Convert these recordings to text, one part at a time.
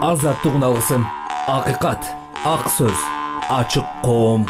Азаттыгын алгысың. Акыйкат, ак сөз, ачык коом.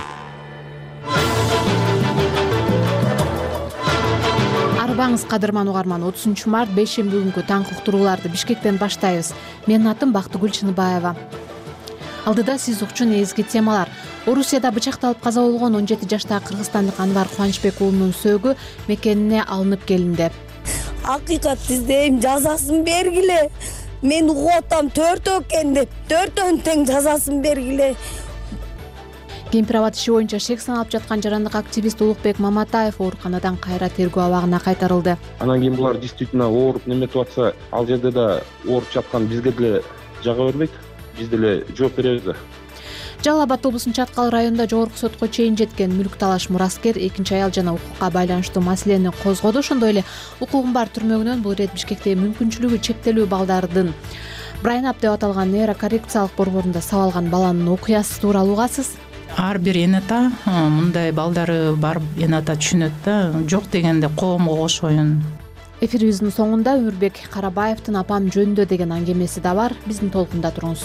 Арбаңыз кадырман угарман, 30 март бейшемби күнгү таңкы уктурууларды Бишкектен баштайбыз. Менин атым Бактыгүл Чыныбаева. Алдыда сиз үчүн эзги темалар. Орусияда бычакталып каза болгон 17 жаштагы кыргызстандык Анвар Кубанычбек уулунун сөөгү мекенине алынып келинди. Акыйкат издейм, жазасын бергиле. Мен угуп атам 4 экен деп, 4 тең жазасын бергиле. Кемпир абад иши боюнча шек саналып жаткан жарандык активист Улукбек Маматаев ооруканадан кайра тергөө абагына кайтарылды. Анан кийин булар действительно ооруп неметип атса, ал жерде да ооруп жаткан бизге деле жага бербейт. Биз деле жооп беребиз да. Жалал Абад облусунун Чаткал районунда жогорку сотко чейин жеткен мүлк талаш мураскер экинчи аял жана укукка байланыштуу маселени козгоду. Ошондой эле укугум бар түрмөгүнөн бул ирет Бишкекте мүмкүнчүлүгү чектелүү балдардын Брайнап деп аталган нейрокоррекциялык борборунда сабалган баланын окуясы тууралуу угасыз. Ар бир энета мындай балдары бар энета түшүнөт да, жок дегенде коомго кошоюн. Эфирибиздин соңунда Өмүрбек Карабаевдин апам жөнүндө деген аңгемеси да бар. Биздин толкунда туруңуз.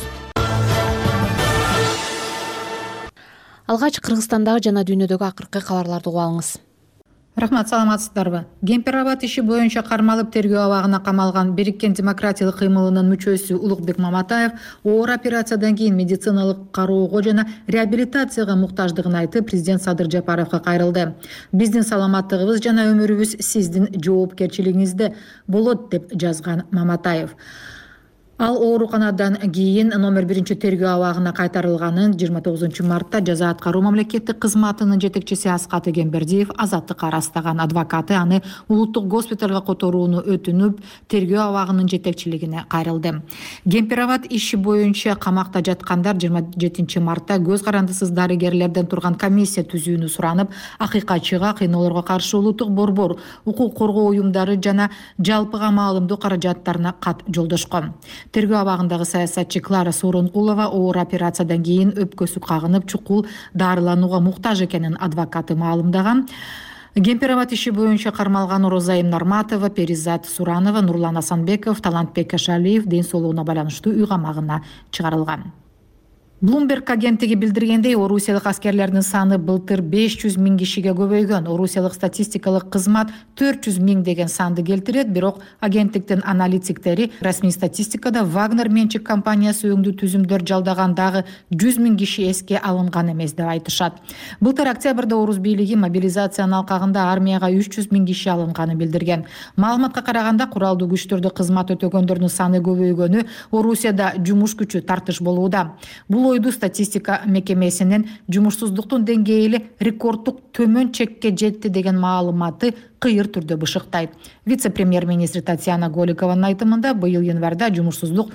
Алгач Кыргызстандагы жана дүйнөдөгү акыркы кабарларды угуп алыңыз. Рахмат, саламатсыздарбы? Кемпир абад иши боюнча кармалып тергөө абагына камалган Бириккен демократиялык кыймылынын мүчөсү Улукбек Маматаев оор операциядан кийин медициналык кароого жана реабилитацияга муктаждыгын айтып, президент Садыр Жапаровго кайрылды. Биздин саламаттыгыбыз жана өмүрүбүз сиздин жоопкерчилигиңизде болот деп жазган Маматаев. Ал ооруканадан кийин номер 1 тергөө абагына кайтарылганын 29 мартта жаза аткаруу мамлекеттик кызматынын жетекчиси Аскат Эгембердиев азаттыкка арастаган. Адвокаты аны улуттук госпиталга которууну өтүнүп, тергөө абагынын жетекчилигине кайрылды. Кемпир абад иши боюнча камакта жаткандар 27 мартта көз карандысыз дарыгерлерден турган комиссия түзүүнү суранып, акыйкатчыга, кыйноолорго каршы улуттук борбор, укук коргоо уюмдары жана жалпыга маалымдоо каражаттарына кат жолдошкон. Тергөө абагындагы саясатчы Клара Сооронкулова оор операциядан кийин өпкөсү кагынып, чукул дарыланууга муктаж экенин адвокаты маалымдаган. Кемпир абад иши боюнча кармалган Розайым Нарматова, Перизат Суранова, Нурлан Асанбеков, Талантбек Кашалиев ден соолугуна байланыштуу үй камагына чыгарылган. Bloomberg агенттиги билдиргендей, орусиялык аскерлердин саны былтыр 500 000 кишиге көбөйгөн. Орусиялык статистикалык кызмат 400 000 деген санды келтирет, бирок агенттиктин аналитиктери расмий статистикада Вагнер менчик компаниясы өңдүү түзүмдөр жалдаган дагы 100 000 киши эске алынган эмес деп айтышат. Былтыр октябрда Орус бийлиги мобилизациянын алкагында армияга 300 000 киши алынганын билдирген. Маалыматка караганда, куралдуу күчтөрдө кызмат өтөгөндөрдүн саны көбөйгөнү Орусияда жумуш күчү тартыш болууда. Бул ойду статистика мекемесинин жумушсуздуктун деңгээли рекорддук төмөн чекке жетти деген маалыматы кыйыр түрдө бышыктайт. Вице-премьер-министр Татьяна Голикованын айтымында, быйыл январда жумушсуздук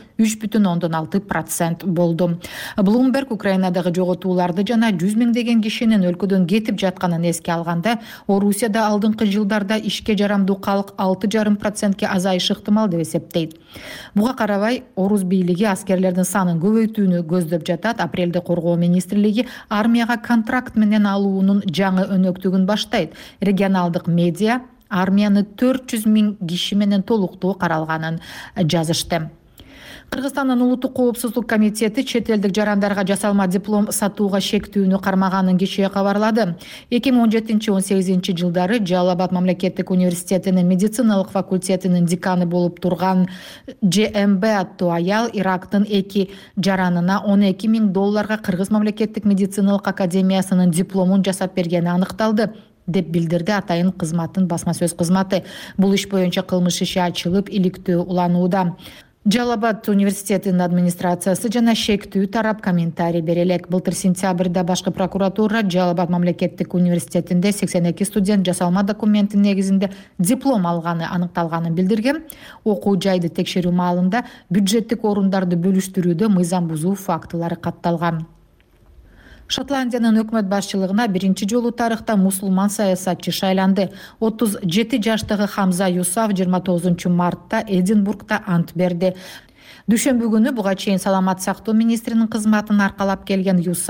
3,6% болду. Bloomberg Украинадагы жоготууларды жана 100 000 деген кишинин өлкөдөн кетип жатканын эске алганда, Орусияда алдыңкы жылдарда ишке жарамдуу калк 6,5%ке азайышы ыктымал деп эсептейт. Буга карабай, Орус бийлиги аскерлердин санын көбөйтүүнү көздөп жатат. Апрелде коргоо министрлиги армияга контракт менен алуунун жаңы өнөктүгүн баштайт. Регионалдык медиа армияны 400 000 киши менен толуктуу каралганын жазышты. Кыргызстандын улуттук коопсуздук комитети чет элдик жарандарга жасалма диплом сатууга шектүүнү кармаганын кечээ кабарлады. 2017-18 жылдары Жалал Абад мамлекеттик университетинин медициналык факультетинин деканы болуп турган ЖМБ аттуу аял Ирактын 2 жаранына $12,000 Кыргыз мамлекеттик медициналык академиясынын дипломун жасап бергени аныкталды деп билдирди атайын кызматтын басма сөз кызматы. Бул иш боюнча кылмыш иши ачылып, иликтөө уланууда. Жалал Абад университетинин администрациясы жана шектүү тарап комментарий берелек. Былтыр сентябрда башкы прокуратура Жалал Абад мамлекеттик университетинде 82 студент жасалма документтин негизинде диплом алганы аныкталганын билдирген. Окуу жайды текшерүү маалында бюджеттик орундарды бөлүштүрүүдө мыйзам бузуу фактылары катталган. Шотландиянын өкмөт башчылыгына биринчи жолу тарыхта мусулман саясатчы шайланды. 37 жаштагы Хамза Юсаф 29 мартта Эдинбургда ант берди. Дүйшөмбү күнү буга чейин саламат сактоо министринин кызматын аркалап келген Юсаф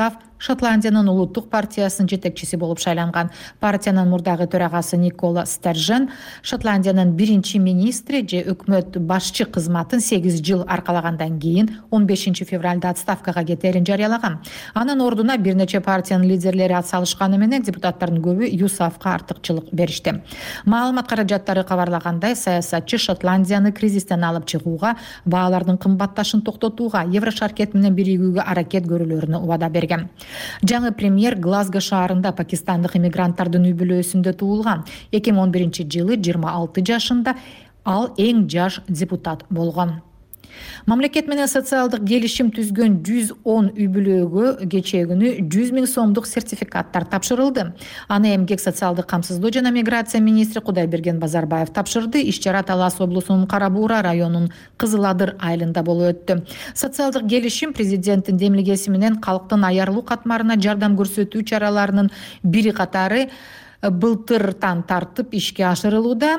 Шотландиянын улуттук партиясынын жетекчиси болуп шайланган. Партиянын мурдагы төрагасы Никола Стержен Шотландиянын биринчи министри же өкмөт башчы кызматын 8 жыл аркалагандан кийин 15 февралда отставкага кетерин жарыялаган. Анын ордуна бир нече партиянын лидерлери атсалышканы менен депутаттардын көбү ЮСАФка артыкчылык беришти. Маалымат каражаттары кабарлагандай, саясатчы Шотландияны кризистен алып чыгууга, баалардын кымбатташын токтотууга, Еврошаркет менен биригүүгө аракет көрүүлөрүнө убада берген. Жаңы премьер Глазго шаарында пакистандык иммигранттардын үй бүлөсүндө туулган. 2011 жылы 26 жашында ал эң жаш депутат болгон. Мамлекет менен социалдык келишим түзгөн 110 үй бүлөгө кечээ күнү 100 000 сомдук сертификаттар тапшырылды. Аны эмгек социалдык камсыздоо жана миграция министри Кудайберген Базарбаев тапшырды. Иш-чара Талас облусунун Кара Буура районунун Кызыл Адыр айылында болуп өттү. Социалдык келишим президенттин демилгеси менен калктын аярлуу катмарына жардам көрсөтүү чараларынын бири катары былтыртан тартып ишке ашырылууда.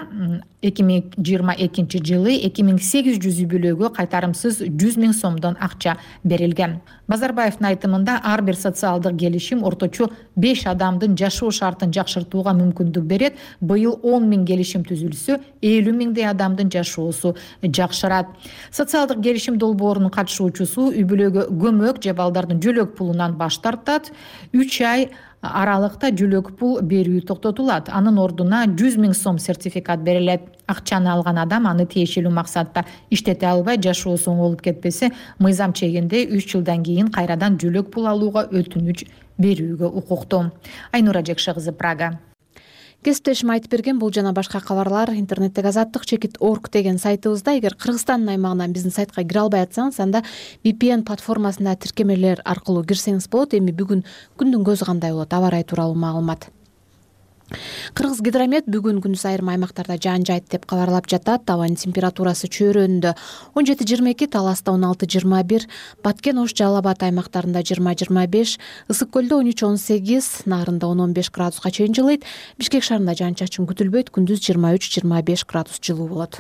2022 жылы 2800 үй бүлөгө кайтарымсыз 100 000 сомдон акча берилген. Базарбаевдин айтымында ар бир социалдык келишим орточо 5 адамдын жашоо шартын жакшыртууга мүмкүндүк берет. Быйыл 10 000 келишим түзүлсө, 50 000 адамдын жашоосу жакшырат. Социалдык келишим долбоорунун катышуучусу үй бүлөгө көмөк же балдардын жөлөк пулунан баш тартат. 3 ай аралыкта жөлөк пул берүү токтотулат. Анын ордуна 100 000 сом сертификат берилет. Акчаны алган адам аны тиешелүү максатта иштете албай, жашоосу оңолуп кетпесе, мыйзам чегинде 3 жылдан кийин кайрадан жөлөк пул алууга өтүнүч берүүгө укуктуу. Айнура Жекше кызы, Прага. Кесиптешим айтып берген бул жана башка кабарлар интернеттеги azattik.org деген сайтыбызда. Эгер Кыргызстандын аймагынан биздин сайтка кире албай атсаңыз, анда VPN платформасына тиркемелер аркылуу кирсеңиз болот. Эми бүгүн күндүн көзү кандай болот? Аба ырайы тууралуу маалымат. Кыргыз гидромет бүгүн күндүз айрым аймактарда жаан жайт деп кабарлап жатат. Абанын температурасы чөйрөндө 17-22, Таласта 16-21, Баткен, Ош, Жалал Абад аймактарында 20-25, Ысык көлдө 13-18, Нарында 10-15 градуска чейин жылыйт. Бишкек шаарында жаан чачын күтүлбөйт, күндүз 23-25 градус жылуу болот.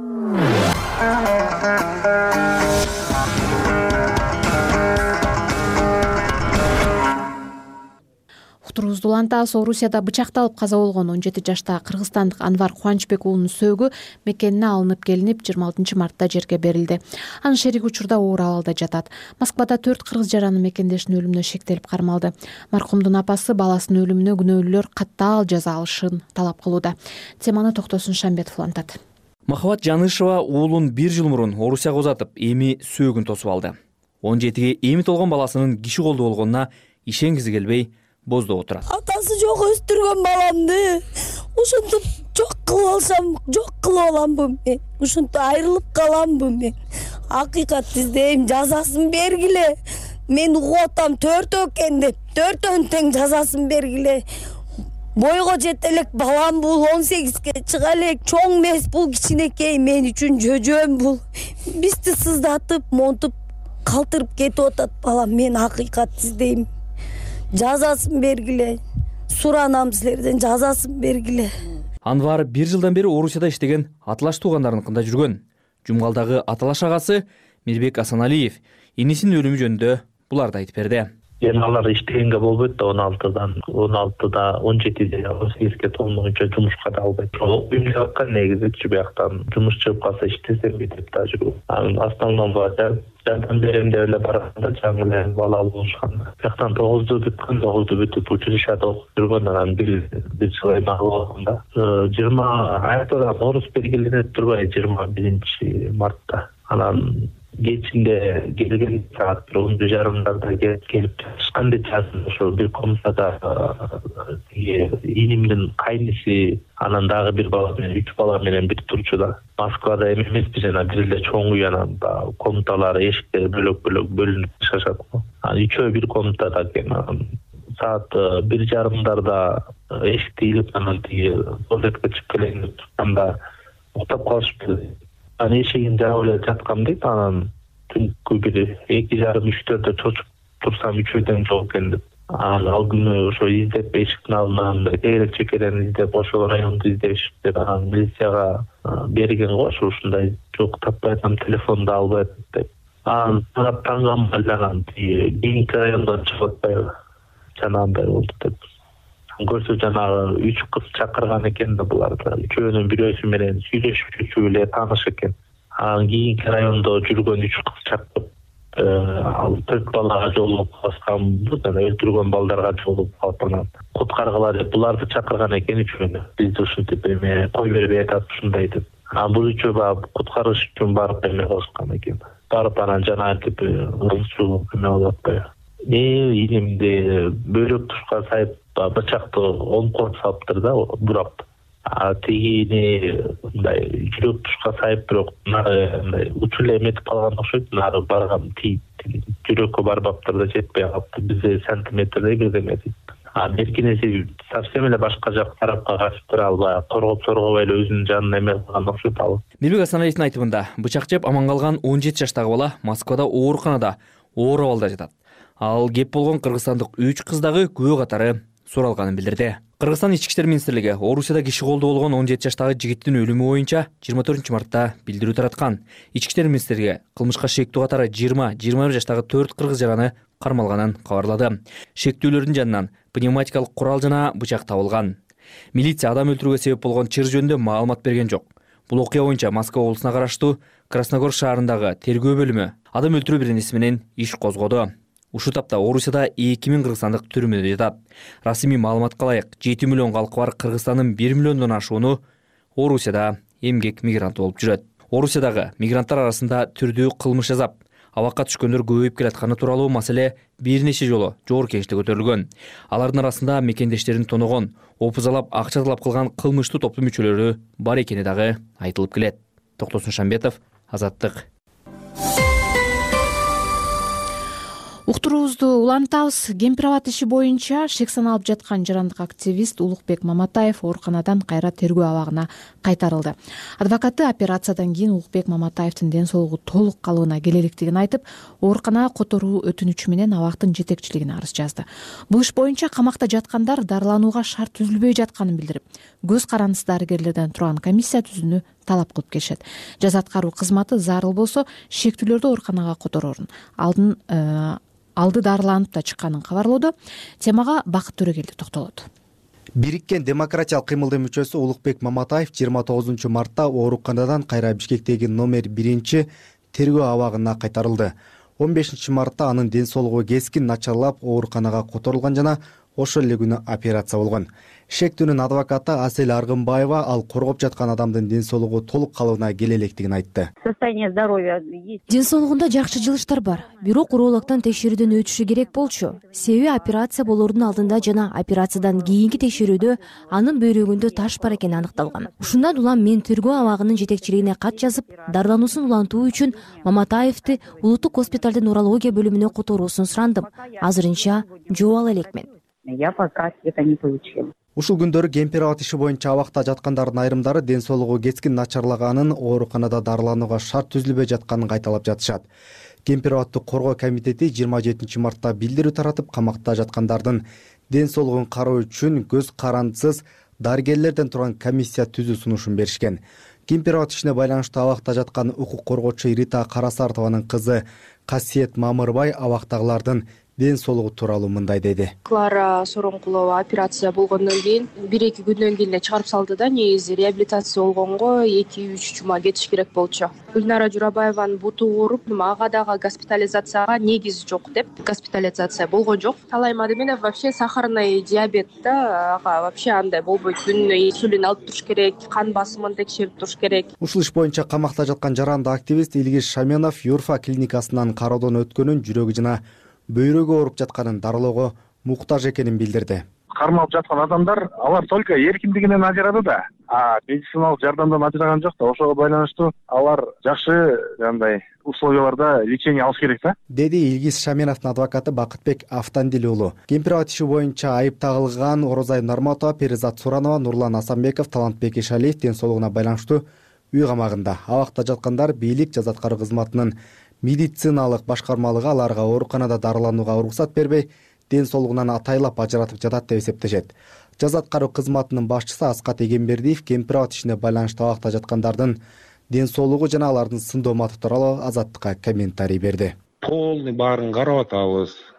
Уктуруубузду улантабыз. Орусияда бычакталып каза болгон 17 жаштагы кыргызстандык Анвар Кубанычбек уулунун сөөгү мекенине алынып келинип 26 мартта жерге берилди. Анын шериги учурда оор абалда жатат. Москвада 4 кыргыз жаранын мекендешинин өлүмүнө шектелип кармалды. Маркумдун апасы баласынын өлүмүнө күнөөлүүлөр каттаал жаза алышын талап кылууда. Теманы Токтосун Шамбетов улантат. Махабат Жанышева уулун 1 жыл мурун Орусияга узатып, эми сөөгүн тосуп алды. 17-ге эми толгон баласынын киши колдо болгонуна ишенгизи келбей боздоп отурат. Атасы жок өстүргөн баламды ушинтип жок кылып алсам, жок кылып аламбы мен? Ушинтип айрылып каламбы мен? Акыйкат издейм, жазасын бергиле. Мен угуп атам 4 экен деп, 4 тең жазасын бергиле. Бойго жете элек балам бул, 18ге чыга элек, чоң эмес бул, кичинекей, мен үчүн жөжөм бул. Бизди сыздатып, монтуп калтырып кетип атат балам. Мен акыйкат издейм. Жазасын бергиле. Суранам силерден, жазасын бергиле. Анвар 1 жылдан бери Орусияда иштеген аталаш туугандарыныкында жүргөн. Жумгалдагы аталаш агасы Мирбек Асаналиев инисинин өлүмү жөнүндө буларды айтып берди. Алар иштегенге болбойт да 16да 17де 18ге толмогончо жумушка да албайт. Уюм жакка негизичи бияктан жумуш чыгып калса иштесемби деп да жүрүп. Основном жардам берем деп эле барганда жаңы эле бала болушкан. Бияктан 9-ду бүтүп училищада окуп жүргөн, анан бир жыл аймагы болгонда 20 айда Орус белгиленет турбай 21 мартта. Анан кечинде келген саат 10:30 келип чыккан деп жаздым. Ошо бир комнатада инимдин кайниси, анан дагы бир бала менен 3 бала менен бир турчу да. Москвада эмеспиз, жана бир эле чоң үй, анан комнаталары, эшиктери бөлөк бөлүнүп жашашат. Анан үчөө бир комнатада экен. Саат 1:30 эшикти илип, анан тиги туалетке чыгып келейин деп турганда уктап калышыпты. Анан эшигин жаап эле жаткам дейт. Анан түнкү бир 2:30-3:00 чочуп турсам 3-ден жок экен деп. Ал күнү ошо издеп эшиктин алдынан тегерек чекерен издеп, ошол районду издешип, анан милицияга берген го. Ушундай жок, таппай атам, телефонду албайт деп. Анан таң калбай анан кийинки райондон чыгып атпайбы. жанагындай болду деп. Көрсө жанагы 3 кыз чакырган экен да буларды. Үчөөнүн бирөөсү менен сүйлөшүп жүрчү эле тааныш экен. Анан кийинки райондо жүргөн 3 кыз чакырып, ал 4 балага жолугуп калышканбы, жана өлтүргөн балдарга жолугуп калып анан куткаргыла деп буларды чакырган экен үчөөнү. Бизди ушинтип эме кой бербей атат ушундай деп. Анан бул үчөө баягы куткарыш үчүн барып эме кылышкан экен. Барып анан жанагынтип ылчуу эме болуп атпайбы. Ийимди бөйрөк тушка сайып бычакты оңкоп салыптыр да бурап. Тигини мындай жүрөк тушка сайып, бирок нары мындай учул эметип калган окшойт. Нары барган жүрөккө барбаптыр да жетпей калыптыр. Бизде сантиметрдей бирдеме дейт. Беркинеси совсем эле башка жак тарапка качыптыр, ал баягы коргоп соргобой эле өзүнүн жанын эме кылган окшойт ал. Мирбек Асаналиевдин айтымында бычак жеп аман калган 17 жаштагы бала Москвада ооруканада оор абалда жатат. Ал кеп болгон кыргызстандык 3 кыз дагы күбө катары суралганын билдирди. Кыргызстан Ички иштер министрлиги Орусияда киши колдоо болгон 17 жаштагы жигиттин өлүмү боюнча 24 мартта билдирүү тараткан. Ички иштер министрлиги кылмышка шектүү катары 20-21 жаштагы 4 кыргыз жараны кармалганын кабарлады. Шектүүлөрдүн жанынан пневматикалык курал жана бычак табылган. Милиция адам өлтүрүүгө себеп болгон чыр жөнүндө маалымат берген жок. Бул окуя боюнча Москва облусуна караштуу Красногор шаарындагы тергөө бөлүмү адам өлтүрүү биренеси менен иш козгоду. Ушул тапта Орусияда 2000 кыргызстандык түрмөдө жатат. Расмий маалыматка ылайык 7 миллион калкы бар Кыргызстандын 1 миллиондон ашууну Орусияда эмгек мигранты болуп жүрөт. Орусиядагы мигранттар арасында түрдүү кылмыш жасап, абакка түшкөндөр көбөйүп келатканы тууралуу маселе бир нече жолу жогорку кеңеште көтөрүлгөн. Алардын арасында мекендештерин тоногон, опузалап, акча талап кылган кылмыштуу топтун мүчөлөрү бар экени дагы айтылып келет. Токтосун Шамбетов, Азаттык. Уктуруубузду улантабыз. Кемпир-абад иши боюнча шек саналып жаткан жарандык активист Улукбек Маматаев ооруканадан кайра тергөө абагына кайтарылды. Адвокаты операциядан кийин Улукбек Маматаевдин ден соолугу толук калыбына келе электигин айтып, ооруканага которуу өтүнүчү менен абактын жетекчилигине арыз жазды. Бул иш боюнча камакта жаткандар дарыланууга шарт түзүлбөй жатканын билдирип, көз карандысы дарыгерлерден турган комиссия түзүүнү талап кылып келишет. Жаза аткаруу кызматы зарыл болсо шектүүлөрдү ооруканага которорун алды дарыланып да чыкканын кабарлоодо. Темага Бакыт Төрөгелди токтолот. Бириккен демократиялык кыймылдын мүчөсү Улукбек Маматаев 29 мартта ооруканадан кайра Бишкектеги номер 1 тергөө абагына кайтарылды. 15 мартта анын ден соолугу кескин начарлап ооруканага которулган жана ошол эле күнү операция болгон. Шектүүнүн адвокаты Асель Аргынбаева ал коргоп жаткан адамдын ден соолугу толук калыбына келе электигин айтты. Состояние здоровья есть. Ден соолугунда жакшы жылыштар бар. Бирок урологдон текшерүүдөн өтүшү керек болчу. Себеби операция болоордун алдында жана операциядан кийинки текшерүүдө анын бөйрөгүндө таш бар экени аныкталган. Ушундан улам мен тергөө абагынын жетекчилигине кат жазып, дарылануусун улантуу үчүн Маматаевди улуттук госпиталдын урология бөлүмүнө которуусун сурандым. Азырынча жооп ала элекмин. Я пока ответа не получила. Ушул күндөрү Кемпир-абад иши боюнча абакта жаткандардын айрымдары ден соолугу кескин начарлаганын, ооруканада дарыланууга шарт түзүлбөй жатканын кайталап жатышат. Кемпир-абадты коргоо комитети 27 мартта билдирүү таратып, камакта жаткандардын ден соолугун кароо үчүн көз карандысыз дарыгерлерден турган комиссия түзүү сунушун беришкен. Кемпир-абад ишине байланыштуу абакта жаткан укук коргоочу Рита Карасартованын кызы Касиет Мамырбай абактагылардын ден соолугу тууралуу мындай деди. Клара Сороңкулова операция болгондон кийин 1-2 күндөн кийин эле чыгарып салды да. Негизи реабилитация болгонго 2-3 жума кетиш керек болчу. Гүлнара Журабаеванын буту ооруп, ага дагы госпитализацияга негиз жок деп госпитализация болгон жок. Талаймады менен вообще сахарный диабет да, ага вообще андай болбойт. Күнүнө инсулин алып туруш керек, кан басымын текшерип туруш керек. Ушул иш боюнча камакта жаткан жаранды активист Илгиз Шаменов Юрфа клиникасынан кароодон өткөнүн, жүрөгү жана бөйрөгү ооруп жатканын дарылоого муктаж экенин билдирди. Кармалып жаткан адамдар, алар только эркиндигинен ажырады да, медициналык жардамдан ажыраган жок да. Ошого байланыштуу алар жакшы андай условияларда лечение алыш керек да, деди Илгиз Шаменовдун адвокаты Бакытбек Автандил уулу. Кемпир-абад иши боюнча айып тагылган Орозай Норматова, Перизат Суранова, Нурлан Асанбеков, Талантбек Ишалиев ден соолугуна байланыштуу үй камагында. Абакта жаткандар бийлик жаза аткаруу кызматынын медициналык башкармалыгы аларга ооруканада дарыланууга уруксат бербей, ден соолугунан атайлап ажыратып жатат деп эсептешет. Жаза аткаруу кызматынын башчысы Аскат Эгембердиев Кемпир-абад ишине байланыштуу абакта жаткандардын ден соолугу жана алардын сындоо маты тууралуу Азаттыкка комментарий берди. Полный баарын карап атабыз.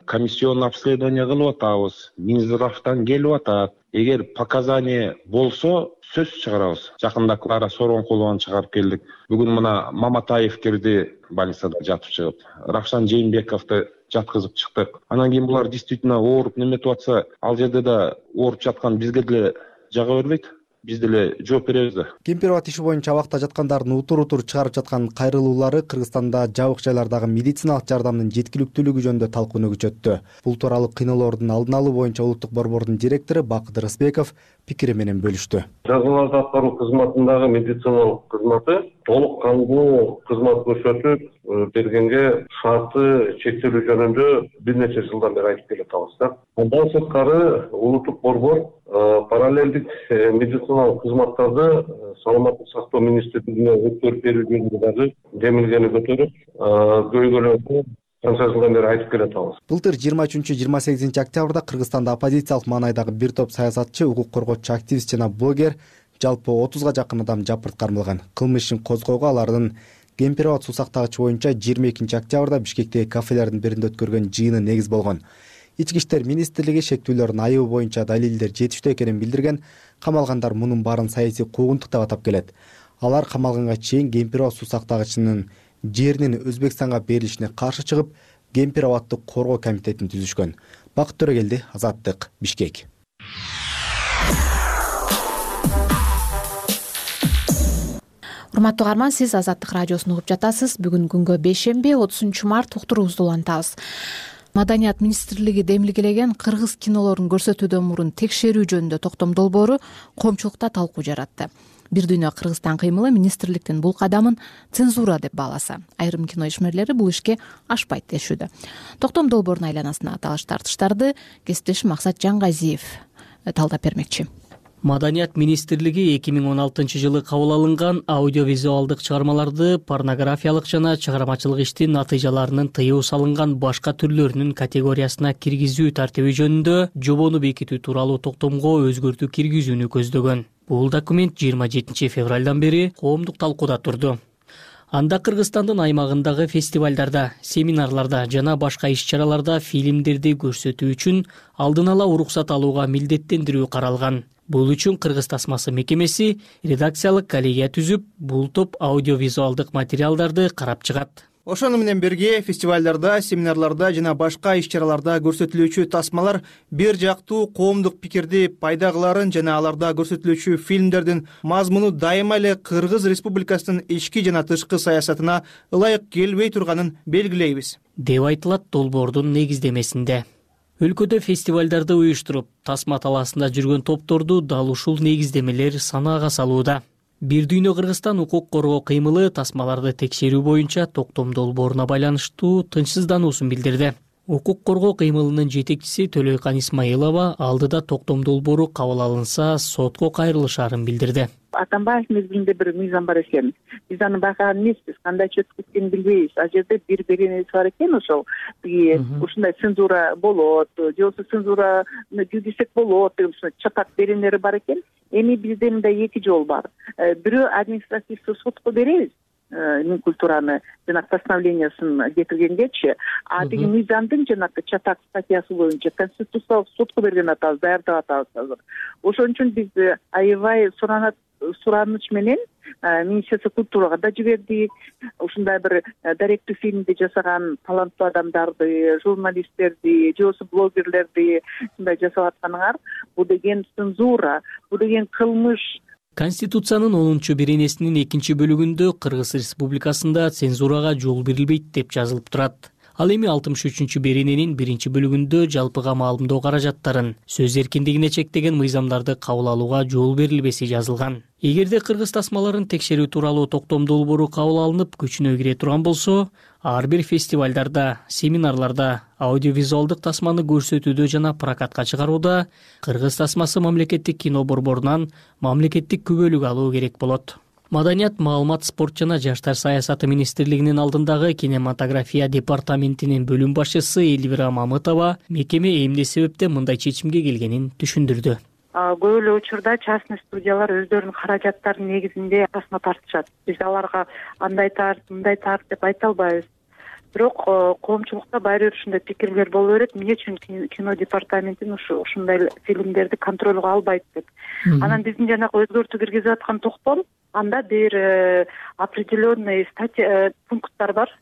комиссионный обследование кылып атабыз, Минздравтан келип атат. Эгер показания болсо сөз чыгарабыз. Жакында Клара Сооронкулованы чыгарып келдик. Бүгүн мына Маматаев кирди, больницада жатып чыгып. Равшан Жээнбековду жаткызып чыктык. Анан кийин булар действительно ооруп неметип атса, ал жерде да ооруп жаткан бизге деле жага бербейт. Биз деле жооп беребиз да. Кемпирабад иши боюнча абакта жаткандардын утур чыгарып жаткан кайрылуулары Кыргызстанда жабык жайлардагы медициналык жардамдын жеткиликтүүлүгү жөнүндө талкууну күчөттү. Бул тууралуу кыйноолордун алдын алуу боюнча улуттук борбордун директору Бакыт Рысбеков пикири менен бөлүштү. Жазаларды аткаруу кызматындагы медициналык кызматы толук кандуу кызмат көрсөтүп бергенге шарты чектелүү жөнүндө бир нече жылдан бери айтып келатабыз да. Андан сырткары улуттук борбор параллелдик медициналык кызматтарды саламаттык сактоо министрлигине өткөрүп берүү жөнүндө дагы демилгени көтөрүп көйгөйлөрдү канча жылдан бери айтып келатабыз. Былтыр 23-28 октябрда Кыргызстанда оппозициялык маанайдагы бир топ саясатчы, укук коргоочу активист жана блогер жалпы 30га жакын адам жапырт кармалган. Кылмыш ишин козгоого алардын Кемпирабад суу сактагычы боюнча 22 октябрда Бишкектеги кафелердин биринде өткөргөн жыйыны негиз болгон. Ички иштер министрлиги шектүүлөрдүн айыбы боюнча далилдер жетиштүү экенин билдирген. Камалгандар мунун баарын саясий куугунтук деп атап келет. Алар камалганга чейин Кемпирабад суу сактагычынын жеринин Өзбекстанга берилишине каршы чыгып, Кемпирабадды коргоо комитетин түзүшкөн. Бакыт Төрөгелди, Азаттык, Бишкек. Урматтуу угарман, сиз Азаттык радиосун угуп жатасыз. Бүгүн күнгө бейшемби 30 март уктуруубузду улантабыз. Маданият министрлиги демилгелеген кыргыз кинолорун көрсөтүүдөн мурун текшерүү жөнүндө токтом долбоору коомчулукта талкуу жаратты. Бир дүйнө Кыргызстан кыймылы министрликтин бул кадамын цензура деп бааласа, айрым кино ишмерлери бул ишке ашпайт дешүүдө. Токтом долбоорунун айланасына талаш тартыштарды кесиптешим Максат Жангазиев талдап бермекчи. Маданият министрлиги 2016 жылы кабыл алынган аудиовизуалдык чыгармаларды порнографиялык жана чыгармачылык иштин натыйжаларынын тыюу салынган башка түрлөрүнүн категориясына киргизүү тартиби жөнүндө жобону бекитүү тууралуу токтомго өзгөртүү киргизүүнү көздөгөн. Бул документ 27 февралдан бери коомдук талкууда турду. Анда Кыргызстандын аймагындагы фестивалдарда, семинарларда жана башка иш-чараларда фильмдерди көрсөтүү үчүн алдын ала уруксат алууга милдеттендирүү каралган. Бул үчүн Кыргыз тасмасы мекемеси редакциялык коллегия түзүп, бул топ аудиовизуалдык материалдарды карап чыгат. Ошону менен бирге фестивалдарда, семинарларда жана башка иш-чараларда көрсөтүлүүчү тасмалар бир жактуу коомдук пикирди пайда кыларын жана аларда көрсөтүлүүчү фильмдердин мазмуну дайыма эле Кыргыз Республикасынын ички жана тышкы саясатына ылайык келбей турганын белгилейбиз, деп айтылат долбоордун негиздемесинде. Өлкөдө фестивалдарды уюштуруп, тасма талаасында жүргөн топторду дал ушул негиздемелер санаага салууда. Бир дүйнө Кыргызстан укук коргоо кыймылы тасмаларды текшерүү боюнча токтом долбооруна байланыштуу тынчсыздануусун билдирди. Укук коргоо кыймылынын жетекчиси Төлөйкан Исмаилова алдыда токтом долбоору кабыл алынса сотко кайрылышаарын билдирди. Атамбаев мезгилинде бир мыйзам бар экен. Биз аны байкаган эмеспиз, кандайча өтүп кеткенин билбейбиз. Ал жерде бир беренеси бар экен, ошол ушундай цензура болот, же болбосо цензураны жүргүзсөк болот деген чатак беренелери бар экен. Эми бизде мындай эки жол бар. Бирөө административдүү сотко беребиз, Минкультураны жана постановлениясын кетиргенгечи, а деги мыйзамдын жанагы чатак статьясы боюнча конституциялык сотко берген атабыз, даярдап атабыз азыр. Ошон үчүн биз аябай сураныч менен Министерство культурага да жибердик. Ушундай бир даректүү фильмди жасаган таланттуу адамдарды, журналисттерди, же болбосо блогерлерди ушундай жасап атканыңар, бул деген цензура, бул деген кылмыш. Конституциянын 10 беренесинин 2 бөлүгүндө Кыргыз Республикасында цензурага жол берилбейт деп жазылып турат. Ал эми 63 берененин 1 бөлүгүндө жалпыга маалымдоо каражаттарын, сөз эркиндигине чектеген мыйзамдарды кабыл алууга жол берилбеси жазылган. Эгерде Кыргыз тасмаларын текшерүү тууралуу токтом долбоору кабыл алынып күчүнө кире турган болсо, ар бир фестивалдарда, семинарларда, аудиовизуалдык тасманы көрсөтүүдө жана прокатка чыгарууда Кыргыз тасмасы мамлекеттик кино борборунан мамлекеттик күбөлүк алуу керек болот. Маданият, маалымат, спорт жана жаштар саясаты министрлигинин алдындагы кинематография департаментинин бөлүм башчысы Эльвира Мамытова мекеме эмне себептен мындай чечимге келгенин түшүндүрдү. Көп эле учурда частный студиялар өздөрүнүн каражаттарынын негизинде тасма тартышат. Биз аларга андай тарт, мындай тарт деп айта албайбыз. бирок коомчулукта баары бир ушундай пикирлер боло берет, эмне үчүн кино департаментин ушундай фильмдерди контролго албайт деп. Анан биздин жанагы өзгөртүү киргизип аткан токтом, анда бир определенный пункттар бар.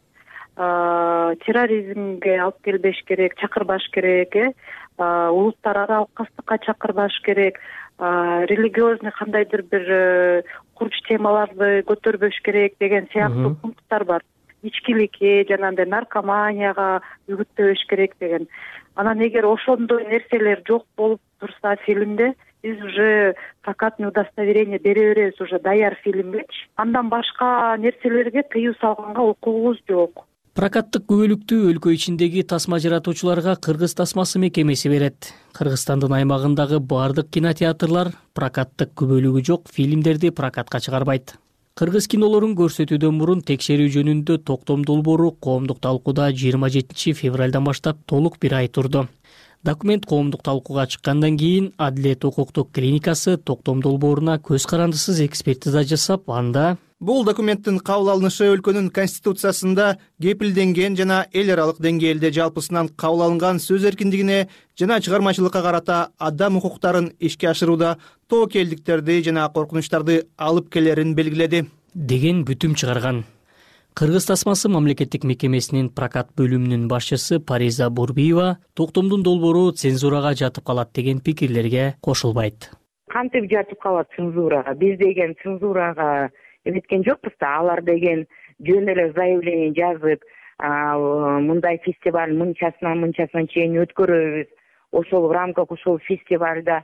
Терроризмге алып келбеш керек, чакырбаш керек, улуттар аралык кастыкка чакырбаш керек, религиозный кандайдыр бир курч темаларды көтөрбөш керек деген сыяктуу пункттар бар. Ичкиликке, жанагындай наркоманияга үгүттөбөш керек деген. Анан эгер ошондой нерселер жок болуп турса фильмде, биз уже прокатный удостоверение бере беребиз уже даяр фильмгечи. Андан башка нерселерге тыюу салганга укугубуз жок. Прокаттык күбөлүктү өлкө ичиндеги тасма жаратуучуларга Кыргыз тасмасы мекемеси берет. Кыргызстандын аймагындагы бардык кинотеатрлар прокаттык күбөлүгү жок фильмдерди прокатка чыгарбайт. Кыргыз кинолорун көрсөтүүдөн мурун текшерүү жөнүндө токтом долбоору коомдук талкууда 27 февралдан баштап толук бир ай турду. Документ коомдук талкууга чыккандан кийин Адилет укуктук клиникасы токтом долбооруна көз карандысыз экспертиза жасап, анда бул документтин кабыл алынышы өлкөнүн конституциясында кепилденген жана эл аралык деңгээлде жалпысынан кабыл алынган сөз эркиндигине жана чыгармачылыкка карата адам укуктарын ишке ашырууда тобокелдиктерди жана коркунучтарды алып келерин белгиледи деген бүтүм чыгарган. Кыргыз тасмасы мамлекеттик мекемесинин прокат бөлүмүнүн башчысы Париза Бурбиева токтомдун долбоору цензурага жатып калат деген пикирлерге кошулбайт. Кантип жатып калат цензурага? Биз деген цензурага эметкен жокпуз да, алар деген жөн эле заявление жазып, мындай фестиваль мынчасынан чейин өткөрөбүз. Ошол в рамках ошол фестивалда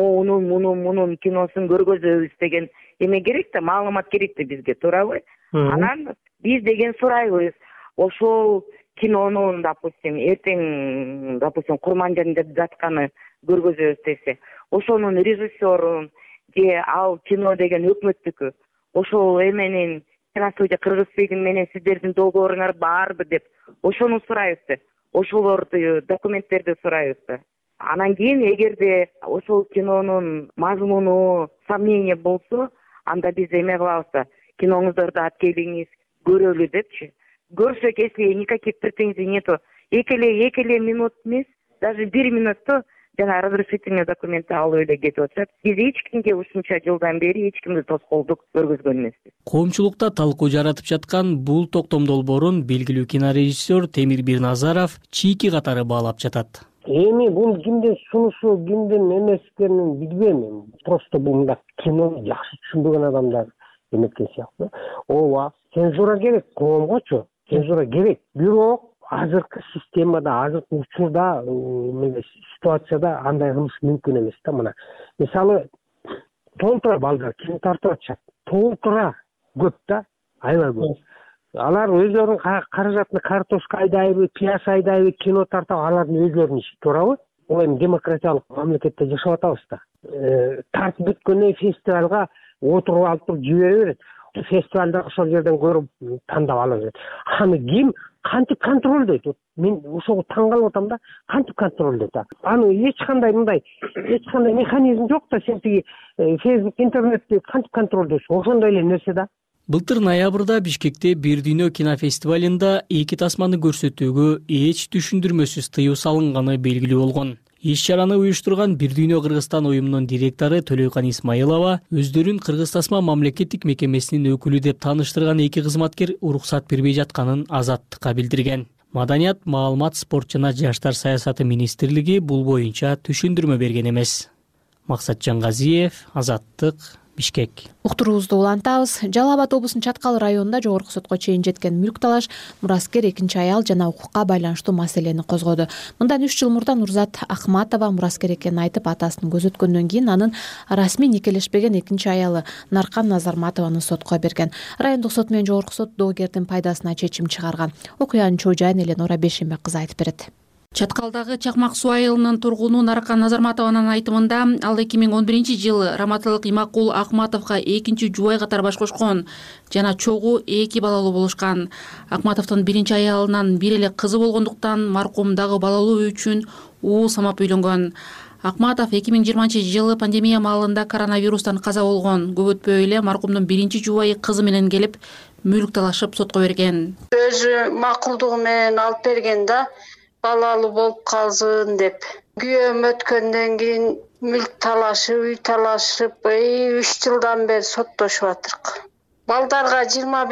мунун киносун көргөзөбүз деген эме керек да, маалымат керек да бизге, туурабы? Анан биз деген сурайбыз, ошол кинонун, допустим, эртең, Курманжан деп жатканы көргөзөбүз десе, ошонун режиссерун же ал кино деген өкмөттүкү, ошол эменин киностудия Кыргызстан менен сиздердин долбооруңар барбы деп ошону сурайбыз, ошолорду документтерди сурайбыз. Анан кийин эгерде ошол кинонун мазмуну сомнение болсо, анда биз эме кылабыз, киноңуздарды алып келиңиз, көрөлү депчи. Көрсөк, если никаких претензий нету, эки минут эмес, даже 1 минутто жана разрешительный документти алып эле кетип атышат. Биз эч кимге ушунча жылдан бери эч кимди тоскоолдук көргөзгөн эмеспиз. Коомчулукта талкуу жаратып жаткан бул токтом долбоорун белгилүү кинорежиссер Темир Бирназаров чийки катары баалап жатат. Эми бул кимдин сунушу, кимдин эмескенин билбейм. Просто бул мындай кинону жакшы түшүнбөгөн адамдар эметкен сыяктуу. Ооба, цензура керек, коомгочу цензура керек. Бирок азыркы системада, азыркы учурда, мындай ситуацияда андай кылыш мүмкүн эмес да. Мына мисалы толтура балдар кино тартып атышат. Толтура көп да, аябай көп. Алар өзлөрүнүн каражатына картошка айдайбы, пияз айдайбы, кино тартып алардын өзлөрүнүн иши, туурабы? Ол эми демократиялык мамлекетте жашап атабыз да. Тартып бүткөндөн фестивалга отуруп алып туруп жибере берет. Фестивалда ошол жерден көрүп тандап ала берет. Аны ким кантип контролдойт? Мен ошого таң калып атам да, кантип контролдойт? Аны эч кандай механизм жок да, сен тиги Facebook, интернетти кантип контролдойсуң? Ошондой эле нерсе да. Былтыр ноябрда Бишкекте Бир дүйнө кинофестивалында эки тасманы көрсөтүүгө эч түшүндүрмөсүз тыюу салынганы белгилүү болгон. Иш-чараны уюштурган Бир дүйнө Кыргызстан уюмунун директору Төлөйкан Исмаилова өздөрүн Кыргыз тасма мамлекеттик мекемесинин өкүлү деп тааныштырган эки кызматкер уруксат бербей жатканын Азаттыкка билдирген. Маданият, маалымат, спорт жана жаштар саясаты министрлиги бул боюнча түшүндүрмө берген эмес. Максат Жангазиев, Азаттык, Бишкек. Уктуруубузду улантабыз. Жалал Абад облусунун Чаткал районунда жогорку сотко чейин жеткен мүлк талаш мураскер экинчи аял жана укукка байланыштуу маселени козгоду. Мындан 3 жыл мурда Нурзат Акматова мураскер экенин айтып атасын көзөткөндөн кийин анын расмий никелешпеген экинчи аялы Наркан Назарматованы сотко берген. Райондук сот менен жогорку сот доогердин пайдасына чечим чыгарган. Окуянын чоо жайын Эленора Бешембек кызы айтып берет. Чаткалдагы Чакмак суу айылынын тургуну Наркан Назарматованын айтымында ал 2011-жылы Раматылык Имакул Акматовго экинчи жубай катары баш кошкон жана чогуу 2 балалуу болушкан. Акматовдун биринчи аялынан бир эле кызы болгондуктан маркум дагы балалуу үчүн уу самап үйлөнгөн. Акматов 2020-жылы пандемия маалында коронавирустан каза болгон. Көп өтпөй эле маркумдун биринчи жубайы кызы менен келип мүлк талашып сотко берген. Өзү макулдугу менен алып берген да, балалуу болуп калсын деп. Күйөөм өткөндөн кийин мүлк талашып, үй талашып, 3 жылдан бери соттошуп атырк. Балдарга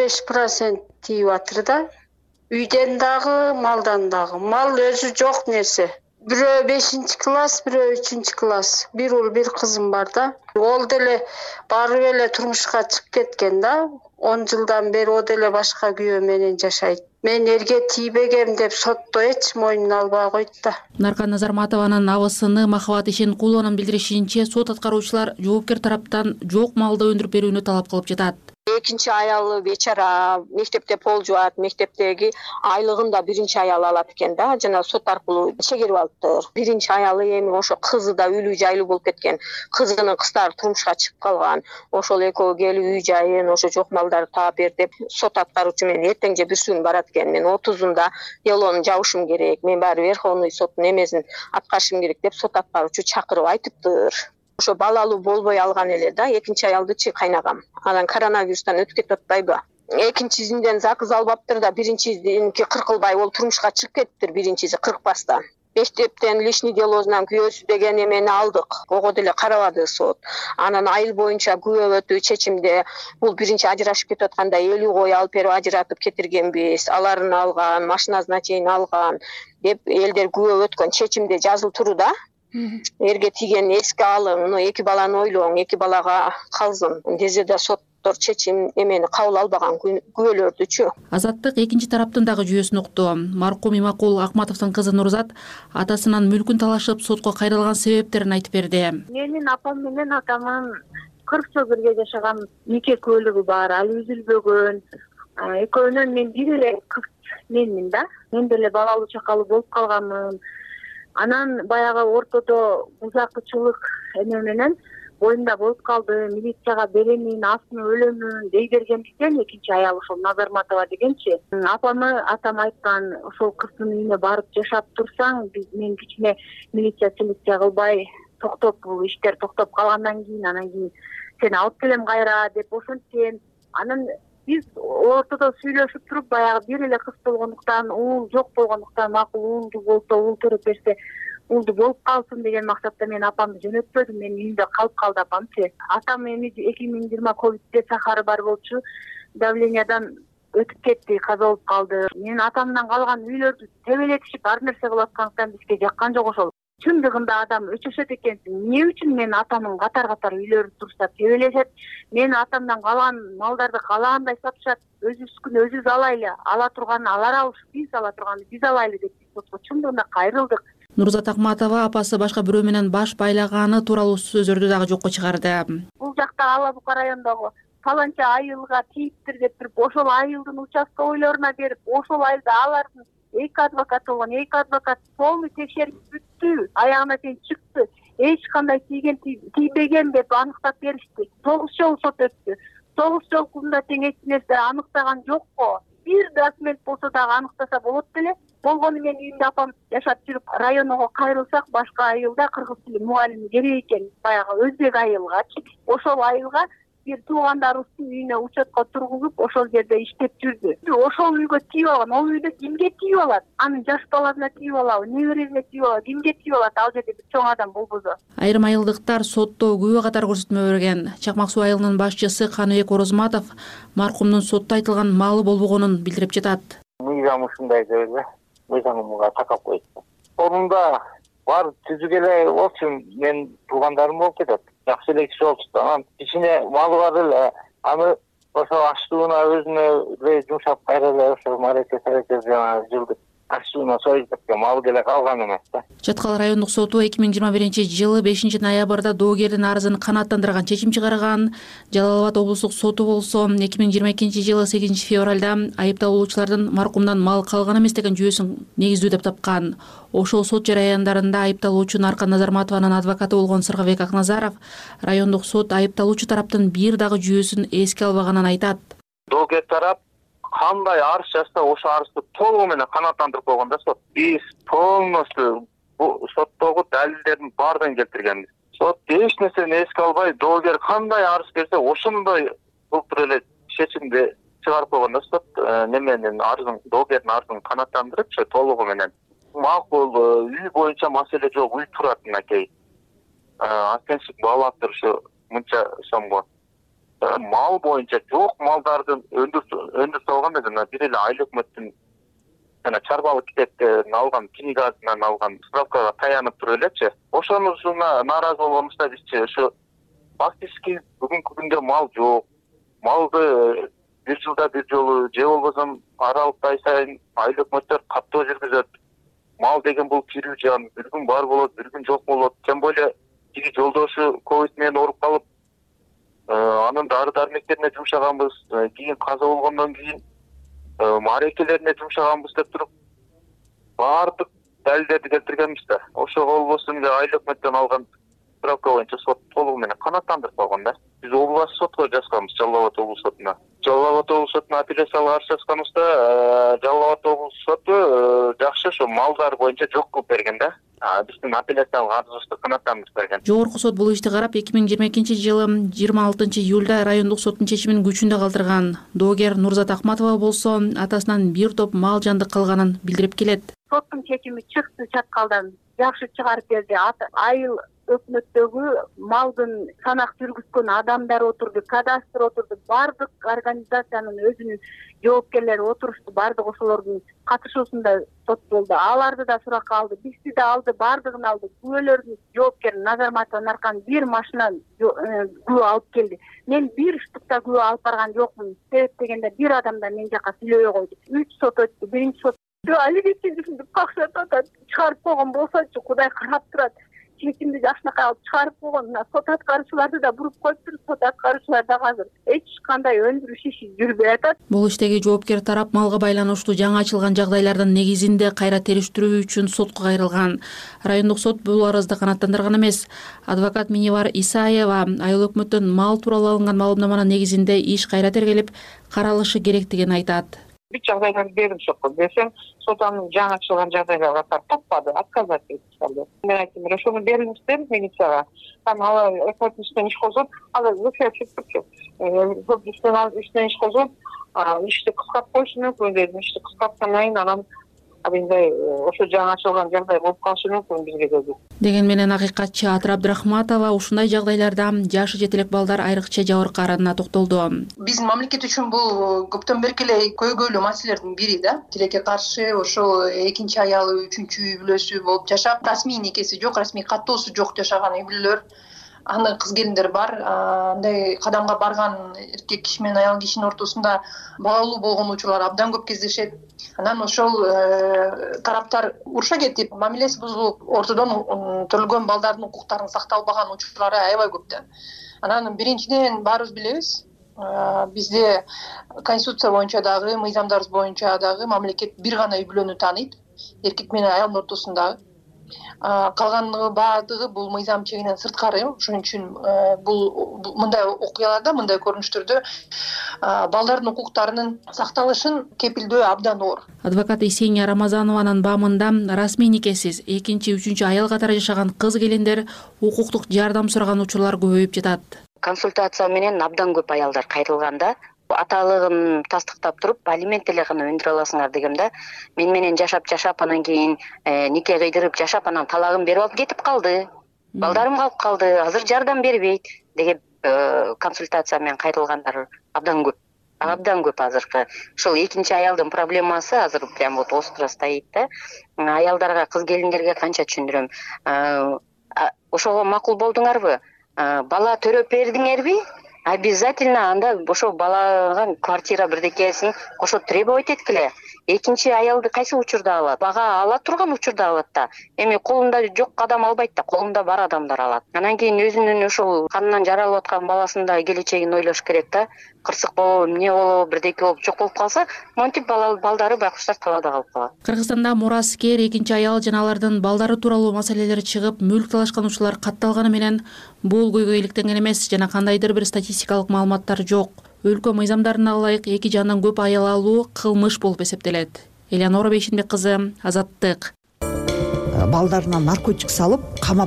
25% тийип атыр да. Үйден дагы, малдан дагы. Мал өзү жок нерсе. Бирөө 5-класс, бирөө 3-класс. Бир уул, бир кызым бар да. Ол деле барып эле турмушка чыгып кеткен да. 10 жылдан бери о деле башка күйөө менен жашайт. Мен эрге тийбегем деп сотто эч мойнуна албай койт да. Наркан Назарматованын абысыны Махабат Ишенкулованын билдиришинче, сот аткаруучулар жоопкер тараптан жок малды өндүрүп берүүнү талап кылып жатат. Экинчи аялы бечара мектепте пол жуат, мектептеги айлыгын да биринчи аялы алат экен да, жана сот аркылуу чегерип алыптыр. Биринчи аялы эми ошо кызы да үйлүү жайлуу болуп кеткен. Кызынын кыздары турмушка чыгып калган. Ошол экөө келип үй жайын, ошо жок малдарды таап бер деп сот аткаруучу менен эртең же бүрсүүнү барат экен. Мен 30-унда делону жабышым керек. Мен баары Верховный соттун эмесин аткарышым керек деп сот аткаруучу чакырып айтыптыр. Ошо балалуу болбой алган эле да, экинчи аялдычы кайнагам. Анан коронавирустан өтүп кетип атпайбы? Экинчисинден закыз албаптыр да, биринчисиники кыркылбай ол турмушка чыгып кетиптир, биринчиси кыркпастан. Мектептен лишний делосунан күбөсү деген эмени алдык. Ого деле карабады сот. Анан айыл боюнча күбө чечимде бул биринчи ажырашып кетип атканда 50 кой алып берип ажыратып кетиргенбиз. Аларын алган, машинасына чейин алган деп элдер күбө өткөн чечимде жазылып турду да. Эрге тийген эске алың, 2 баланы ойлоң, 2 балага калсын. Дезе да соттор чечим эмени кабыл албаган күбөлөрдүчү. Азаттык экинчи тараптын дагы жүйөсүн укту. Маркум Имакул Акматовдун кызы Нурзат атасынын мүлкүн талашып сотко кайрылган себептерин айтып берди. Менин апам менен атамын 40 жыл бирге жашаган, нике көлүгү бар, али үзүлбөгөн. Экөөнөн мен бир эле кыз менмин да. Мен деле балалуу чакалуу болуп калганмын. Анан баягы ортодо бузакычылык эме менен боюмда болуп калды. Милицияга беремин, астын өлөмүн дей бергендиктен экинчи аял ошол Назарматова дегенчи. Атам айткан, ошол кыздын үйүнө барып жашап турсаң, мен кичине милиция селекция кылбай токтоп, бул иштер токтоп калгандан кийин, анан кийин сени алып келем кайра деп ошентсем. Анан биз ортодо сүйлөшүп туруп, баягы бир эле кыз болгондуктан, уулу жок болгондуктан, макул уулду болсо, уулу төрөп берсе, уулду болуп калсын деген максатта мен апамды жөнөтпөдүм. Мен үйүмдө калып калды апамчы. Атам эми 2020 ковидте сахары бар болчу, давлениядан өтүп кетти, каза болуп калды. Мен атамдан калган үйлөрдү тебелетишип, ар нерсе кылып аткандыктан бизге жаккан жок ошол. Чындыгында адам өчөшөт экенсиң. Эмне үчүн мен атамдын катар үйлөрү турса тебелешет? Мен атамдан калган малдарды каалагандай сатышат. Өзүбүзкүн өзүбүз алайлы, ала турганын алар алыш, биз ала турганды биз алайлы деп сотко чындыгында кайрылдык. Нурзат Акматова апасы башка бирөө менен баш байлаганы тууралуу сөздөрдү дагы жокко чыгарды. Бул жакта Ала Бука районундагы фаланча айылга тийиптир деп туруп, ошол айылдын участковыйлоруна берип, ошол айылда алардын 2 адвокат болгон, 2 адвокат полный текшерип бүттү, аягына чейин чыкты. Эч кандай тийбеген деп аныктап беришти. 9 жолу сот өттү. 9 жолкунда тең эч нерсе аныктаган жокко. Бир документ болсо дагы аныктаса болот беле. Болгону мен үйүмдө апам жашап жүрүп, районго кайрылсак, башка айылда кыргыз тили мугалими керек экен, баягы өзбек айылгачы. Ошол айылга бир туугандарыбыздын үйүнө учетко тургузуп, ошол жерде иштеп жүрдү. Ошол үйгө тийип алган, ол үйдө кимге тийип алат? Анын жаш баласына тийип алабы, небересине тийип алабы, кимге тийип алат? Ал жерде бир чоң адам болбосо. Айрым айылдыктар сотто күбө катар көрсөтмө берген. Чакмак суу айылынын башчысы Каныбек Орозматов маркумдун сотто айтылган малы болбогонун билдирип жатат. Мыйзам ушундай деп эле, мыйзамга такап коюшту. Орунда бар түзүк эле болчу, мен туугандарым болуп кетет. Жакшы эле киши болчу. Анан кичине малы бар эле, аны ошо аштууна өзүнө эле жумшап кайра эле ошо мааракет жана жылдык аштууна союп кеткен мал келе калган эмес да. Жаткал райондук соту 2021-жылы 5-ноябрда доогердин арызын канааттандырган чечим чыгарган. Жалал Абад облустук соту болсо 2022-жылы 8-февралда айыпталуучулардын маркумдан мал калган эмес деген жүйөсүн негиздүү деп тапкан. Ошол сот жараяндарында айыпталуучу Наркан Назарматованын адвокаты болгон Сыргабек Акназаров райондук сот айыпталуучу тараптын бир дагы жүйөсүн эске албаганын айтат. Доогер тарап кандай арыз жазса, ошо арызды толугу менен канааттандырып койгон да сот. Биз полностью бул соттогу далилдердин баардыгын келтиргенбиз. Сот эч нерсени эске албай, доогер кандай арыз берсе, ошондой бултур эле чечимди чыгарып койгондо сот неменин арызын, доогердин арызын канааттандырыпчы толугу менен. Макул үй боюнча маселе жок, үй турат мынакей. Астенчик баалап турушу мынча сомго. Мал боюнча жок, малдардын өндүрүп алган эмес, бир эле айыл өкмөттүн жана чарбалык китептен алган, книгасынан алган справкага таянып туруп элечи. Ошонусуна нааразы болгонубузда бизчи ошо фактически бүгүнкү күндө мал жок. Малды бир жылда бир жолу же болбосо аралык ай сайын айыл өкмөттөр каттоо жүргүзөт. Мал деген бул кирүү жан, бир күн бар болот, бир күн жок болот. Тем более тиги жолдошу ковид менен ооруп калып, анын дары дармектерине жумшаганбыз, кийин каза болгондон кийин маарекелерине жумшаганбыз деп туруп баардык далилдерди келтиргенбиз да. Ошого болбосун эле айыл өкмөттөн алган справка боюнча сот толугу менен канааттандырып койгон да. Биз областык сотко жазганбыз, Жалал Абад облус сотуна. Жалал Абад облус сотуна апелляцияга каршы жазганыбызда Жалал Абад облус соту жакшы ошо малдар боюнча жок кылып берген да. Биздин апелляциялык арызыбызды канааттандырып берген. Жогорку сот бул ишти карап 2022-жылы 26-июлда райондук соттун чечимин күчүндө калтырган. Доогер Нурзат Акматова болсо атасынан бир топ мал жанды калганын билдирип келет. Соттун чечими чыкты чаткалдан, жакшы чыгарып берди. Айыл өкмөттөгү малдын санак жүргүзгөн адамдар отурду, кадастр отурду, бардык организациянын өзүнүн жоопкерлери отурушту, бардык ошолордун катышуусунда сот болду. Аларды да суракка алды, бизди да алды, бардыгын алды. Күбөлөрдүн жоопкери Назарматова Наркан бир машина күбө алып келди. Мен бир штукта күбө алып барган жокмун. Себеп дегенде бир адам да мен жака сүйлөбөй койду. 3 сот өттү. Биринчи сот алибекти какшатат чыгарып койгон болсочу, Кудай карап турат. Чечимди жакшынакай алып чыгарып койгон. Сот аткаруучуларды да буруп коюптур. Сот аткаруучулар да азыр эч кандай өндүрүш иши жүрбөй атат. Бул иштеги жоопкер тарап малга байланыштуу жаңы ачылган жагдайлардын негизинде кайра териштирүү үчүн сотко кайрылган. Райондук сот бул арызды канааттандырган эмес. Адвокат Минивар Исаева айыл өкмөттөн мал тууралуу алынган маалымнаманын негизинде иш кайра тергелип каралышы керектигин айтат. Бүт жагдайларды бердим сотко десем, сот анын жаңы ачылган жагдайларга катары таппады, отказать этип калды. Мен айттым, ошону бериңиз дедим милицияга. Алар өкмөттүн иштен иш козгоп, алар өкмөт чыктырчу. Иштен иш козгоп, ишти кыскартып коюшу мүмкүн дедим. Ишти кыскарткандан кийин анан ошо жаңы ачылган жагдай болуп калышы мүмкүн бизге деди. Деген менен акыйкатчы Атыр Абдрахматова ушундай жагдайларда жашы жете элек балдар айрыкча жабыркаганына токтолду. Биздин мамлекет үчүн бул көптөн берки эле көйгөйлүү маселелердин бири да. Тилекке каршы ошол экинчи аялы, үчүнчү үй бүлөсү болуп жашап, расмий никеси жок, расмий каттоосу жок жашаган үй бүлөлөр, аны кыз келиндер бар. Андай кадамга барган эркек киши менен аял кишинин ортосунда балалуу болгон учурлар абдан көп кездешет. Анан ошол тараптар уруша кетип, мамилеси бузулуп, ортодон төрөлгөн балдардын укуктарын сакталбаган учурлары аябай көп да. Анан биринчиден баарыбыз билебиз, бизде конституция боюнча дагы, мыйзамдарыбыз боюнча дагы мамлекет бир гана үй бүлөнү тааныйт, эркек менен аялдын ортосундагы. Калгандыгы баардыгы бул мыйзам чегинен сырткары. Ошон үчүн бул мындай окуяларда, мындай көрүнүштөрдө балдардын укуктарынын сакталышын кепилдөө абдан оор. Адвокат Есения Рамазанованын баамында расмий никесиз экинчи, үчүнчү аял катары жашаган кыз келиндер укуктук жардам сураган учурлар көбөйүп жатат. Консультация менен абдан көп аялдар кайрылганда, аталыгын тастыктап туруп, алимент эле гана өндүрө аласыңар дегенде, мен менен жашап анан кийин нике кыйдырып жашап, анан талагын берип алып кетип калды. Балдарым калып калды, азыр жардам бербейт деген консультация менен кайрылгандар абдан көп. Абдан көп азыркы. Ушул экинчи аялдын проблемасы азыр прям вот остро стоит да. Аялдарга, кыз келиндерге канча түшүндүрөм. Ошого макул болдуңарбы? Бала төрөп бердиңерби? Обязательно анда ошо балага квартира бирдекесин кошо требовать эткиле. Экинчи аялды кайсы учурда алат? Бага ала турган учурда алат да. Эми колунда жок адам албайт да, колунда бар адамдар алат. Анан кийин өзүнүн ошол канынан жаралып аткан баласын да келечегин ойлош керек да. Кырсык болобу, эмне болобу, бирдеке болуп жок болуп калса, монтип балдары байкуштар талаада калып калат. Кыргызстанда мураскер, экинчи аял жана алардын балдары тууралуу маселелер чыгып, мүлк талашкан учурлар катталганы менен бул көйгөй иликтенген эмес жана кандайдыр бир статистикалык маалыматтар жок. Өлкө мыйзамдарына ылайык 2 жандан көп аял алуу кылмыш болуп эсептелет. Элеонора Бейшенбек кызы, Азаттык. Балдарына наркотик салып, камап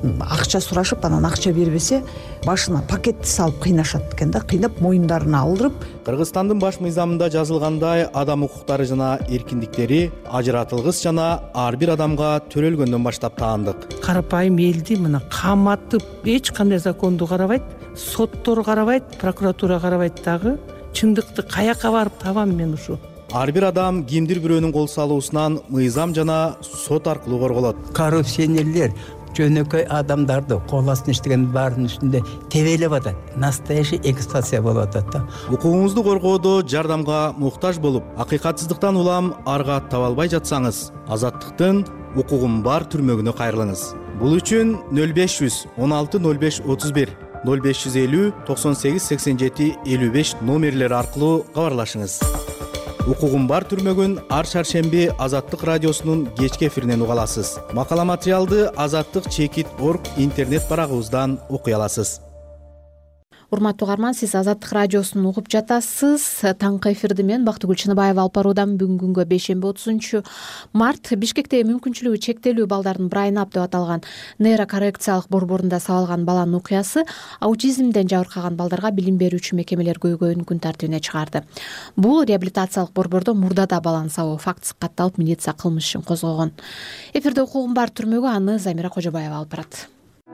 акча сурашып анан акча бербесе башына пакетти салып кыйнашат экен да, кыйнап моюндарына алдырып. Кыргызстандын баш мыйзамында жазылгандай адам укуктары жана эркиндиктери ажыратылгыс жана ар бир адамга төрөлгөндөн баштап таандык. Карапайым элди мына каматып эч кандай законду карабайт, соттор карабайт, прокуратура карабайт дагы. Чындыкты каяка барып табам мен ушу? Ар бир адам кимдир бирөөнүн кол салуусунан мыйзам жана сот аркылуу корголот. Коррупционерлер жөнөкөй адамдарды кол астына иштеген баарынын үстүндө тебелеп атат. Настоящий эксплуатация болуп атат да. Укугуңузду коргоодо жардамга муктаж болуп, акыйкатсыздыктан улам арга таба албай жатсаңыз, Азаттыктын укугум бар түрмөгүнө кайрылыңыз. Бул үчүн 0500 16 05 31 0550 98 87 55 номерлери аркылуу кабарлашыңыз. Укугум бар түрмөгүн ар шаршемби Азаттык радиосунун кечки эфиринен уга аласыз. Макала материалды azattik.org интернет барагыбыздан окуй аласыз. Урматтуу угарман, сиз Азаттык радиосун угуп жатасыз. Таңкы эфирди мен Бактыгүл Чыныбаева алып баруудан. Бүгүнкү күнгө бейшемби 30 март Бишкекте мүмкүнчүлүгү чектелүү балдардын брайнап деп аталган нейрокоррекциялык борборунда сабалган баланын окуясы аутизмден жабыркаган балдарга билим берүүчү мекемелер көйгөйүн күн тартибине чыгарды. Бул реабилитациялык борбордо мурдада баланы сабоо фактысы катталып, милиция кылмыш ишин козгогон. Эфирде укугум бар түрмөгү, аны Замира Кожобаева алып барат.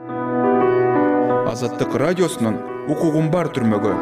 Азаттык радиосунун укугум бар түрмөгү.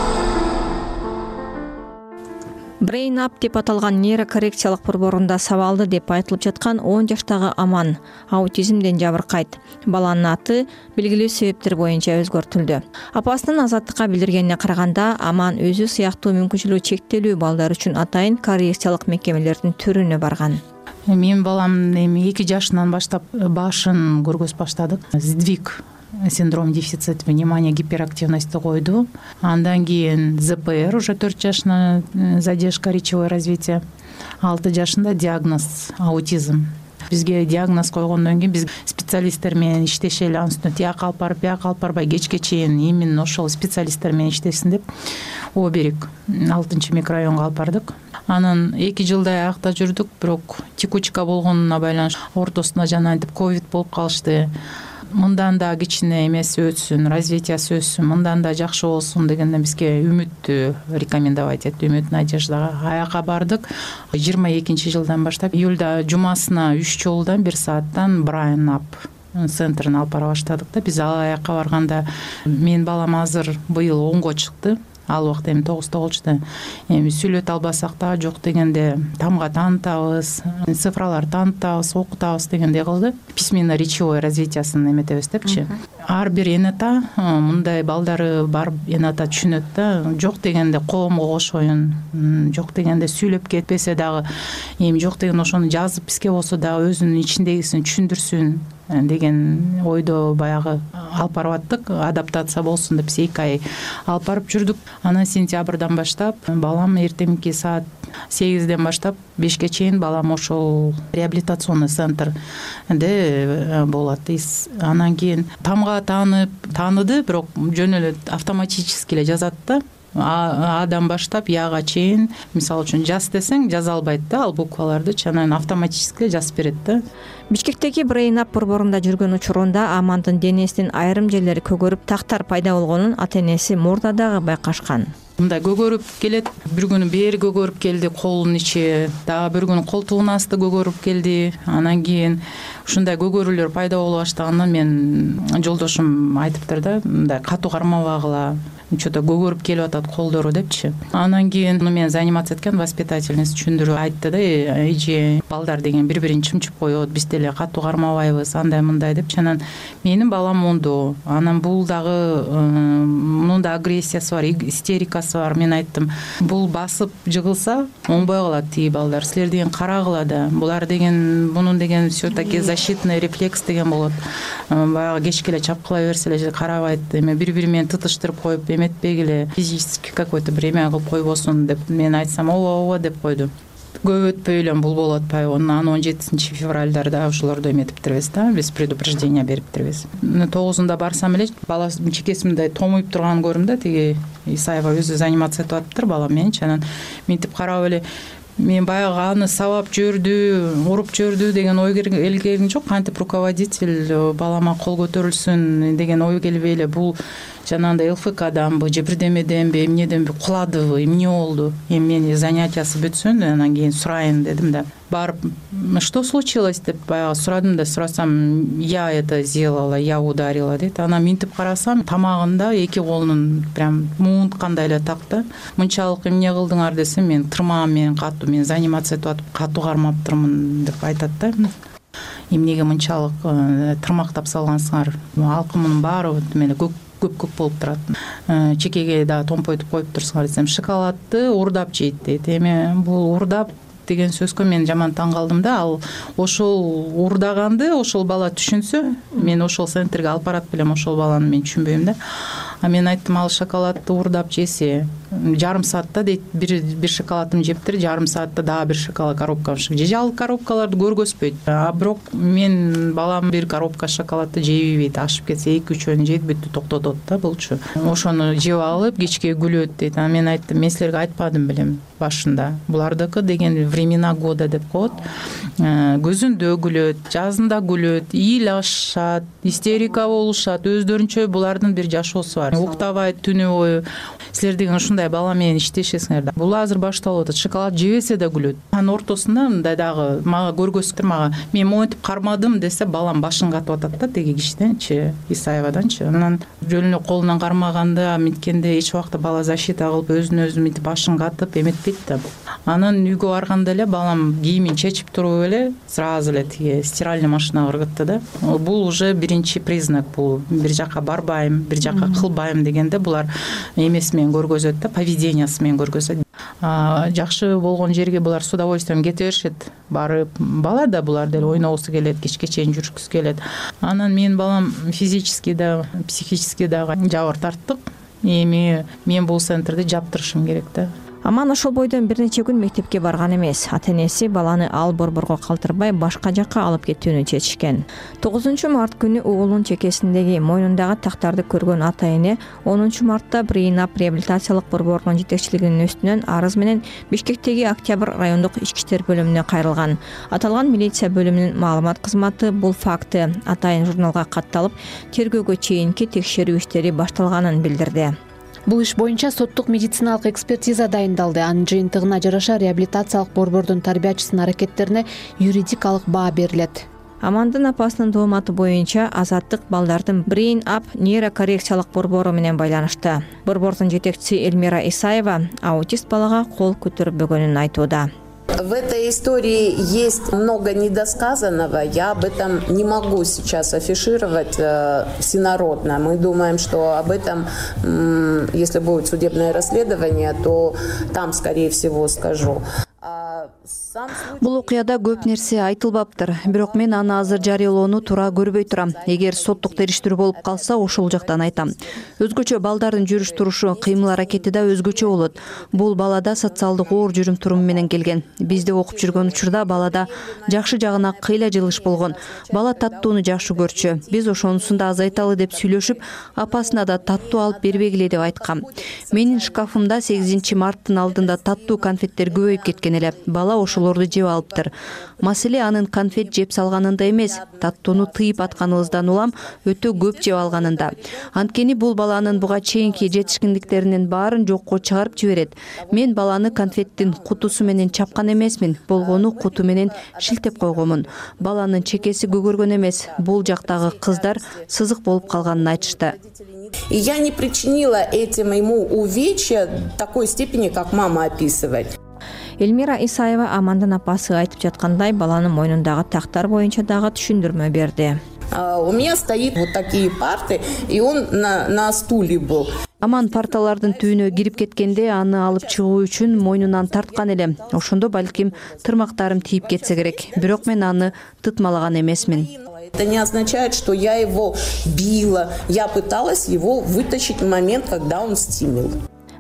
Brain Up деп аталган нейрокоррекциялык борборунда сабалды деп айтылып жаткан 10 жаштагы Аман аутизмден жабыркайт. Баланын аты белгилүү себептер боюнча өзгөртүлдү. Апасынын Азаттыкка билдиргенине караганда, Аман өзү сыяктуу мүмкүнчүлүгү чектелүү балдар үчүн атайын коррекциялык мекемелердин түрүнө барган. Менин балам 2 жашынан баштап башын көргөз баштадык. Сдвиг синдром дефицит внимания гиперактивности койду. Андан кийин ЗПР уже 4 жашына задержка речевое развитие. 6 жашында диагноз аутизм. Бизге диагноз койгондон кийин биз специалисттер менен иштешели, анын үстүнө тияк алып барып, бияк алып барбай кечке чейин именно ошол специалисттер менен иштесин деп Оберег 6 микрорайонго алып бардык. Анан 2 жылдай аякта жүрдүк, бирок текучка болгонуна байланыштуу ортосуна жана деп ковид болуп калышты. Мындан да кичине эмеси өтсүн, развитиясы өссүн, мындан да жакшы болсун дегенде бизге үмүттү рекомендовать этти, үмүт надеждага аяка бардык. 22 жылдан баштап июлда жумасына 3 жолудан 1 сааттан Brain Up центрин алып бара баштадык да. Биз ал аяка барганда менин балам азыр быйыл 10го чыкты. Ал убакта 9-та болчу. Сүйлөт албасак да жок дегенде тамга таанытабыз, цифралар таанытабыз, окутабыз дегенде кылды. Письменно речевое развитиясын эметебиз депчи. Ар бир энета мындай балдары бар энета түшүнөт да. Жок дегенде коомго кошоюн, жок дегенде сүйлөп кетпесе дагы, жок деген ошону жазып бизге болсо дагы өзүнүн ичиндегисин түшүндүрсүн деген ойдо баягы алып барып аттык. Адаптация болсун деп 2 ай алып барып жүрдүк. Анан сентябрдан баштап балам эртеңки саат 8ден баштап 5ке чейин балам ошол реабилитационный центрде болот. Анан кийин тамга тааныды, бирок жөн эле автоматически эле жазат да. Адан баштап яга чейин, мисалы үчүн жаз десең жаза албайт да, ал букваларды анан автоматически жазып берет да. Бишкектеги Brain Up борборунда жүргөн учурунда Амандын денесинин айрым жерлери көгөрүп, тактар пайда болгонун ата-энеси мурда дагы байкашкан. Мындай көгөрүп келет. Бир күнү бери көгөрүп келди, колунун ичи, дагы бир күнү колтугунун асты көгөрүп келди. Анан кийин ушундай көгөрүүлөр пайда боло баштагандан мен жолдошум айтыптыр да, мындай катуу кармабагыла, что-то көгөрүп келип атат колдору депчи. Анан кийин мен заниматься эткен воспитательница түшүндүрүп айтты да, эже балдар деген бири-бирин чымчып коет, биз деле катуу кармабайбыз, андай мындай депчи. Анан менин балам мондо, анан бул дагы мунун да агрессиясы бар, истерикасы бар. Мен айттым, бул басып жыгылса оңбой калат тиги балдар, силер деген карагыла да, булар деген мунун деген все-таки защитный рефлекс деген болот. Баягы кечке эле чапкылай берсе эле карабайт, эме бири-бири менен тытыштырып коюп эметпегиле, физически какое-то бремя кылып койбосун деп мен айтсам, ооба деп койду. Көп өтпөй эле бул болуп атпайбы. Анан 17 февралдарда ушуларды эметиптирбиз да, биз предупреждение бериптирбиз. 9-унда барсам эле бала чекеси мындай томуйуп турганын көрдүм да, тиги Исаева өзү заниматься этип атыптыр балам менен. Анан мынтип карап эле мен баягы аны сабап жибердү, уруп жибердү деген ой келген жок. Кантип руководитель балама кол көтөрүлсүн деген ой келбей эле бул жанагындай ЛФКданбы же бирдемеденби эмнеденби куладыбы, эмне болду, эми мен занятиясы бүтсүн анан кийин сурайын дедим да. Барып что случилось деп баягы сурадым да, сурасам я это сделала, я ударила дейт. Анан минтип карасам тамагында эки колунун прям муунткандай эле так да. Мынчалык эмне кылдыңар десем, мен тырмагым менен катуу, мен заниматься этип атып катуу кармаптырмын деп айтат да. Эмнеге мынчалык тырмактап салгансыңар? Алкымдын баары эле көп болуп турат. Чекеге да томпойтуп коюп турсуңар десем, шоколадты урдап жейт дейт. Эми бул урдап деген сөзгө мен жаман таң калдым да. Ал ошол урдаганды ошол бала түшүнсө, мен ошол центрге алып барат белем, ошол баланы мен түшүнбөйм да. А мен айттым, ал шоколадты урдап жесе, жарым саатта дейт, бир шоколадым жептир, жарым саатта дагы бир шоколад коробкам чыгып. Жежал коробкаларды көргөзбөйт. А бирок мен балам бир коробка шоколадты жейбейт, ашып кетсе 2-3 жейт, бүттү токтотот да булчу. Ошону жеп алып кечке күлөт дейт. А мен айттым, мен силерге айтпадым белем башында. Булардыкы деген времена года деп коет. Көзүндө күлөт, жазында күлөт, ыйлашат, истерика болушат. Өздөрүнчө булардын бир жашоосу бар. Уктабайт түнү бою. Силер деген ушундай бала менен иштешесиңер да. Бул азыр башталып атат. Шоколад жебесе да күлөт. Анын ортосунда мындай дагы мага көргөзүптүр, мага мен монтип кармадым десе, балам башын катып атат да, теги кишиденчи, Исаеваданчы. Анан жөн эле колунан кармаганда, миткенде эч убакта бала защита кылып, өзүн өзү мынтип башын катып эметпейт да. Анан үйгө барганда эле балам кийимин чечип туруп эле сразу эле тиги стиральный машинага ыргытты да. Бул уже биринчи признак, бул бир жака барбайм, бир жака кылбайм дегенде булар эмеси менен көргөзөт да, поведениясы менен көргөзөт. Жакшы болгон жерге булар с удовольствием кете беришет. Барып бала да булар деле ойногусу келет, кечке чейин жүрүшкүсү келет. Анан менин балам физически да, психически да жабыр тарттык. Эми мен бул центрди жаптырышым керек да. Аман ошол бойдон бир нече күн мектепке барган эмес. Ата-энеси баланы ал борборго калтырбай башка жакка алып кетүүнү чечишкен. 9 март күнү уулунун чекесиндеги мойнундагы тактарды көргөн ата-эне 10 мартта Брейнап реабилитациялык борборунун жетекчилигинин үстүнөн арыз менен Бишкектеги Октябрь райондук ички иштер бөлүмүнө кайрылган. Аталган милиция бөлүмүнүн маалымат кызматы бул факты атайын журналга катталып, тергөөгө чейинки текшерүү иштери башталганын билдирди. Бул иш боюнча соттук медициналык экспертиза дайындалды. Анын жыйынтыгына жараша реабилитациялык борбордун тарбиячысынын аракеттерине юридикалык баа берилет. Амандын апасынын дооматы боюнча Азаттык балдардын Брейнап нейрокоррекциялык борбору менен байланышты. Борбордун жетекчиси Эльмира Исаева аутист балага кол көтөрбөгөнүн айтууда. В этой истории есть много недосказанного. Я об этом не могу сейчас афишировать всенародно. Мы думаем, что об этом, если будет судебное расследование, то там, скорее всего, скажу. Бул окуяда көп нерсе айтылбаптыр, бирок мен аны азыр жарыялоону туура көрбөй турам. Эгер соттук териштирүү болуп калса, ошол жактан айтам. Өзгөчө балдардын жүрүш турушу, кыймыл аракети да өзгөчө болот. Бул балада социалдык оор жүрүм туруму менен келген. Бизде окуп жүргөн учурда балада жакшы жагына кыйла жылыш болгон. Бала таттууну жакшы көрчү. Биз ошонусун да азайталы деп сүйлөшүп, апасына да таттуу алып бербегиле деп айткам. Менин шкафымда 8 марттын алдында таттуу конфеттер көбөйүп кеткен эле. Бала ошолорду жеп алыптыр. Маселе анын конфет жеп салганында эмес, таттууну тыйып атканыбыздан улам өтө көп жеп алганында. Анткени бул баланын буга чейинки жетишкиндиктеринин баарын жокко чыгарып жиберет. Мен баланы конфеттин кутусу менен чапкан эмесмин, болгону куту менен шилтеп койгонмун. Баланын чекеси көгөргөн эмес, бул жактагы кыздар сызык болуп калганын айтышты. И я не причинила этим ему увечья такой степени, как мама описывает. Эльмира Исаева Амандын апасы айтып жаткандай баланын мойнундагы тактар боюнча дагы түшүндүрмө берди. У меня стоит вот такие парты, и он на стуле был. Аман парталардын түбүнө кирип кеткенде аны алып чыгуу үчүн мойнунан тарткан элем. Ошондо балким тырмактарым тийип кетсе керек. Бирок мен аны тытмалаган эмесмин. Это не означает, что я его била. Я пыталась его вытащить в момент, когда он стимил.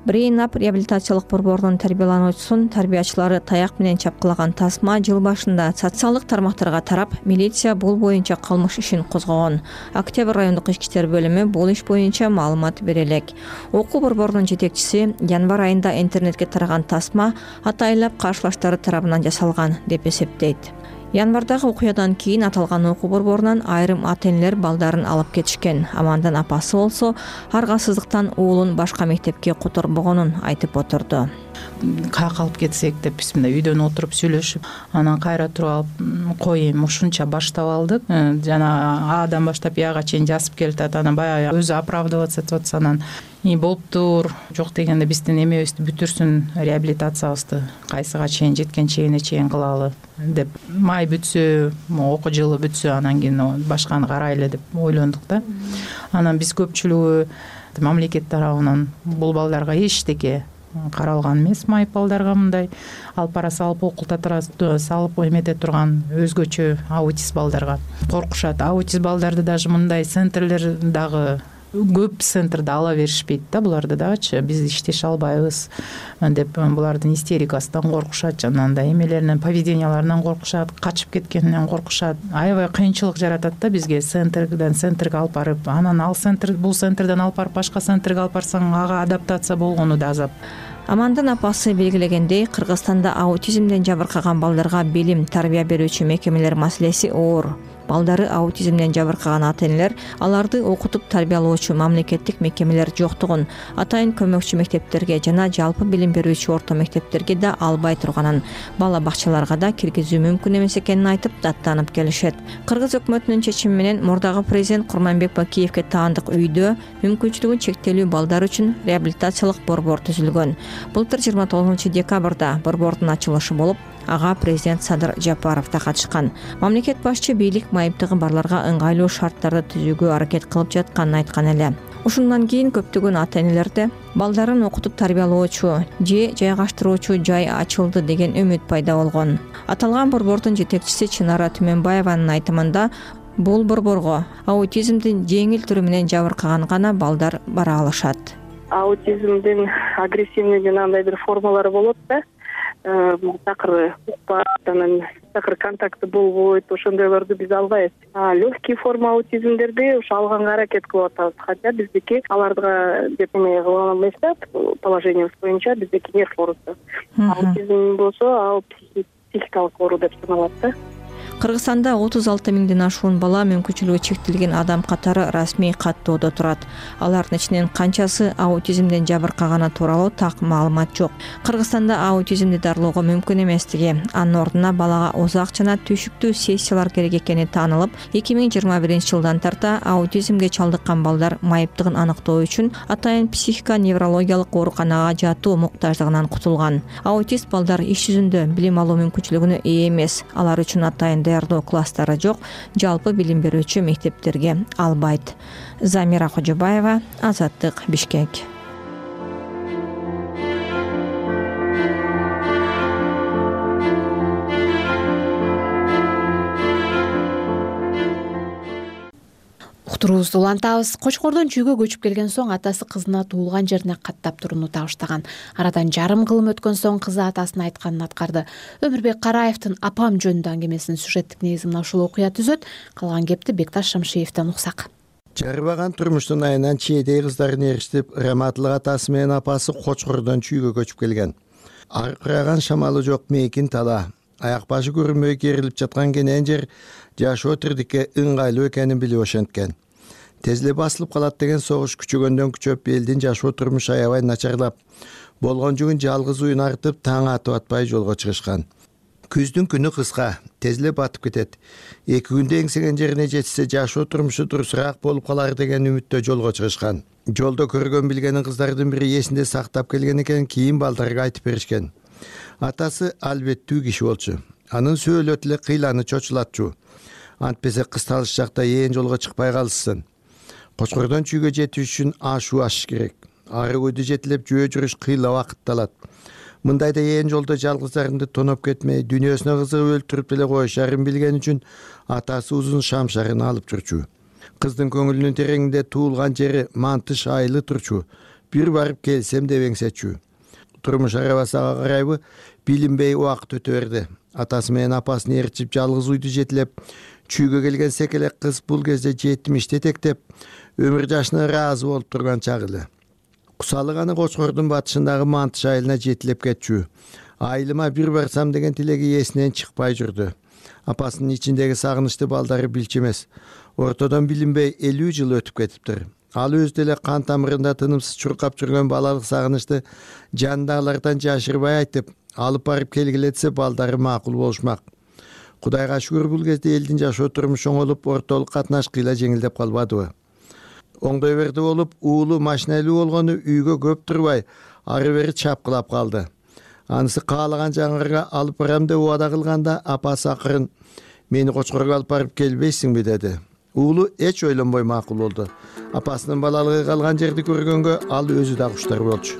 Brain Up реабилитациялык борборунун тарбиялануучусун тарбиячылары таяк менен чапкылаган тасма жыл башында социалдык тармактарга тарап, милиция бул боюнча кылмыш ишин козгогон. Октябрь райондук ички иштер бөлүмү бул иш боюнча маалымат бере элек. Окуу борборунун жетекчиси январь айында интернетке тараган тасма атайлап каршылаштары тарабынан жасалган деп эсептейт. Январдагы окуядан кийин аталган окуу борборунан айрым ата-энелер балдарын алып кетишкен. Амандын апасы болсо аргасыздыктан уулун башка мектепке которбогонун айтып отурду. Каяка алып кетсек деп биз мындай үйдөн отуруп сүйлөшүп, анан кайра туруп алып коеюн ушунча баштап алдык. Жана Адан баштап Яга чейин жазып келатат. Анан баягы өзү оправдываться этип атса, анан болуптур, жок дегенде биздин эмебизди бүтүрсүн, реабилитациябызды кайсыга чейин жеткенче чейин кылалы деп. Май бүтсө, окуу жылы бүтсө, анан кийин башканы карайлы деп ойлондук да. Анан биз көпчүлүгү мамлекет тарабынан бул балдарга эчтеке каралган эмес, майып балдарга мындай алып бара салып окултатыра салып эмете турган өзгөчө аутист балдарга коркушат. Аутист балдарды даже мындай центрлер дагы көп центрде ала беришпейт да, буларды дагычы биз иштеше албайбыз деп булардын истерикасынан коркушат, жанагындай эмелеринен, поведенияларынан коркушат, качып кеткенинен коркушат. Аябай кыйынчылык жаратат да бизге центрден центрге алып барып, анан ал центр бул центрден алып барып башка центрге алып барсаң ага адаптация болгону да азап. Амандын апасы белгилегендей, Кыргызстанда аутизмден жабыркаган балдарга билим, тарбия берүүчү мекемелер маселеси оор. Балдары аутизмден жабыркаган ата-энелер аларды окутуп тарбиялоочу мамлекеттик мекемелер жоктугун, атайын көмөкчү мектептерге жана жалпы билим берүүчү орто мектептерге да албай турганын, бала бакчаларга да киргизүү мүмкүн эмес экенин айтып даттанып келишет. Кыргыз өкмөтүнүн чечими менен мурдагы президент Курманбек Бакиевке таандык үйдө мүмкүнчүлүгү чектелүү балдар үчүн реабилитациялык борбор түзүлгөн. Былтыр 29 декабрда борбордун ачылышы болуп, ага президент Садыр Жапаров да катышкан. Мамлекет башчы бийлик майыптыгы барларга ыңгайлуу шарттарды түзүүгө аракет кылып жатканын айткан эле. Ушундан кийин көптөгөн ата-энелерде балдарын окутуп тарбиялоочу же жайгаштыруучу жай ачылды деген үмүт пайда болгон. Аталган борбордун жетекчиси Чынара Түмөнбаеванын айтымында, бул борборго аутизмдин жеңил түрү менен жабыркаган гана балдар бара алышат. Аутизмдин агрессивный жанагындай бир формалары болот да. Такыр укпайт, анан такыр контакты болбойт, ошондойлорду биз албайбыз. Легкий форма аутизмдерди ушу алганга аракет кылып атабыз. Хотя биздики аларга деп эме кылган эмес да, положениебиз боюнча биздики нерв ооруусу. Аутизм болсо ал психикалык оору деп саналат да. Кыргызстанда 36 миңден ашуун бала мүмкүнчүлүгү чектелген адам катары расмий каттоодо турат. Алардын ичинен канчасы аутизмден жабыркаганы тууралуу так маалымат жок. Кыргызстанда аутизмди дарылоого мүмкүн эместиги, анын ордуна балага узак жана түйшүктүү сессиялар керек экени таанылып, 2021-жылдан тарта аутизмге чалдыккан балдар майыптыгын аныктоо үчүн атайын психика-неврологиялык ооруканага жатуу муктаждыгынан кутулган. Аутист балдар иш жүзүндө билим алуу мүмкүнчүлүгүнө ээ эмес. Алар үчүн атайын даярдоо класстары жок, жалпы билим берүүчү мектептерге албайт. Замира Кожобаева, Азаттык, Бишкек. Уктуруубузду улантабыз. Кочкордон чүйгө көчүп келген соң атасы кызына туулган жерине каттап турууну табыштаган. Арадан жарым кылым өткөн соң кызы атасынын айтканын аткарды. Өмүрбек Караевдин Апам жөнүндө аңгемесинин сюжеттик негизи мына ушул окуя түзөт. Калган кепти Бекташ Шамшиевден уксак. Жарыбаган турмуштун айынан чийдей кыздарын эриштип, Раматылык атасы менен апасы Кочкордон чүйгө көчүп келген. Аркыраган шамалы жок мейкин тала. Аяк башы көрүнбөй керилип жаткан кенен жер жашоо тирдикке ыңгайлуу экенин билип ошенткен. Тезле басылып калат деген согуш күчөгөндөн күчөп, элдин жашоо турмушу аябай начарлап, болгон жүгүн жалгыз уюн артып, таң атып атпай жолго чыгышкан. Күздүн күнү кыска, тезле батып кетет. 2 күндө эңсеген жерине жетсе, жашоо турмушу дурусураак болуп калар деген үмүттө жолго чыгышкан. Жолдо көргөн билгенин кыздардын бири эсинде сактап келген экен, кийин балдарга айтып беришкен. Атасы албеттүү киши болчу. Анын сөөлөтү эле кыйланы чочулатчу. Антпесе кыз талыш жакта ээн жолго чыкпай калышсын. Кочкордон чүйгө жетиш үчүн ашуу ашыш керек. Ары көйдү жетилеп жөө жүрүш кыйла убакытты алат. Мындайда ээн жолдо жалгыздарынды тоноп кетмей, дүйнөсүнө кызыгып өлтүрүп эле коюшарын билген үчүн атасы узун шамшарын алып жүрчү. Кыздын көңүлүнүн тереңинде туулган жери Мантыш айылы турчу. бир барып келсем деп эңсечү. Турмуш арабасага карайбы билинбей убакыт өтө берди. Атасы менен апасын ээрчип жалгыз үйдү жетилеп, чүйгө келген секелек кыз бул кезде 70 этектеп, өмүр жашына ыраазы болуп турган чагы эле. Кусалык аны Кочкордун батышындагы Мантыш айылына жетилеп кетчү. Айылыма бир барсам деген тилеги эсинен чыкпай жүрдү. Апасынын ичиндеги сагынычты балдары билчү эмес. Ортодон билинбей 50 жыл өтүп кетиптир. Ал өз деле кан тамырында тынымсыз чуркап жүргөн балалык сагынычты жандагылардан жашырбай айтып, алып барып келгиле десе балдары макул болушмак. Кудайга шүгүр бул кезде элдин жашоо турмушу оңолуп, ортолук катнаш кыйла жеңилдеп калбадыбы. Оңдой берди болуп, уулу машинелүү болгону үйгө көп турбай, ары бери чапкылап калды. Анысы каалаган жаңырга алып барам деп убада кылганда, апасы акырын мени Кочкорго алып барып келбейсиңби деди. Уулу эч ойлонбой макул болду. Апасынын балалыгы калган жерди көргөнгө ал өзү да куштар болчу.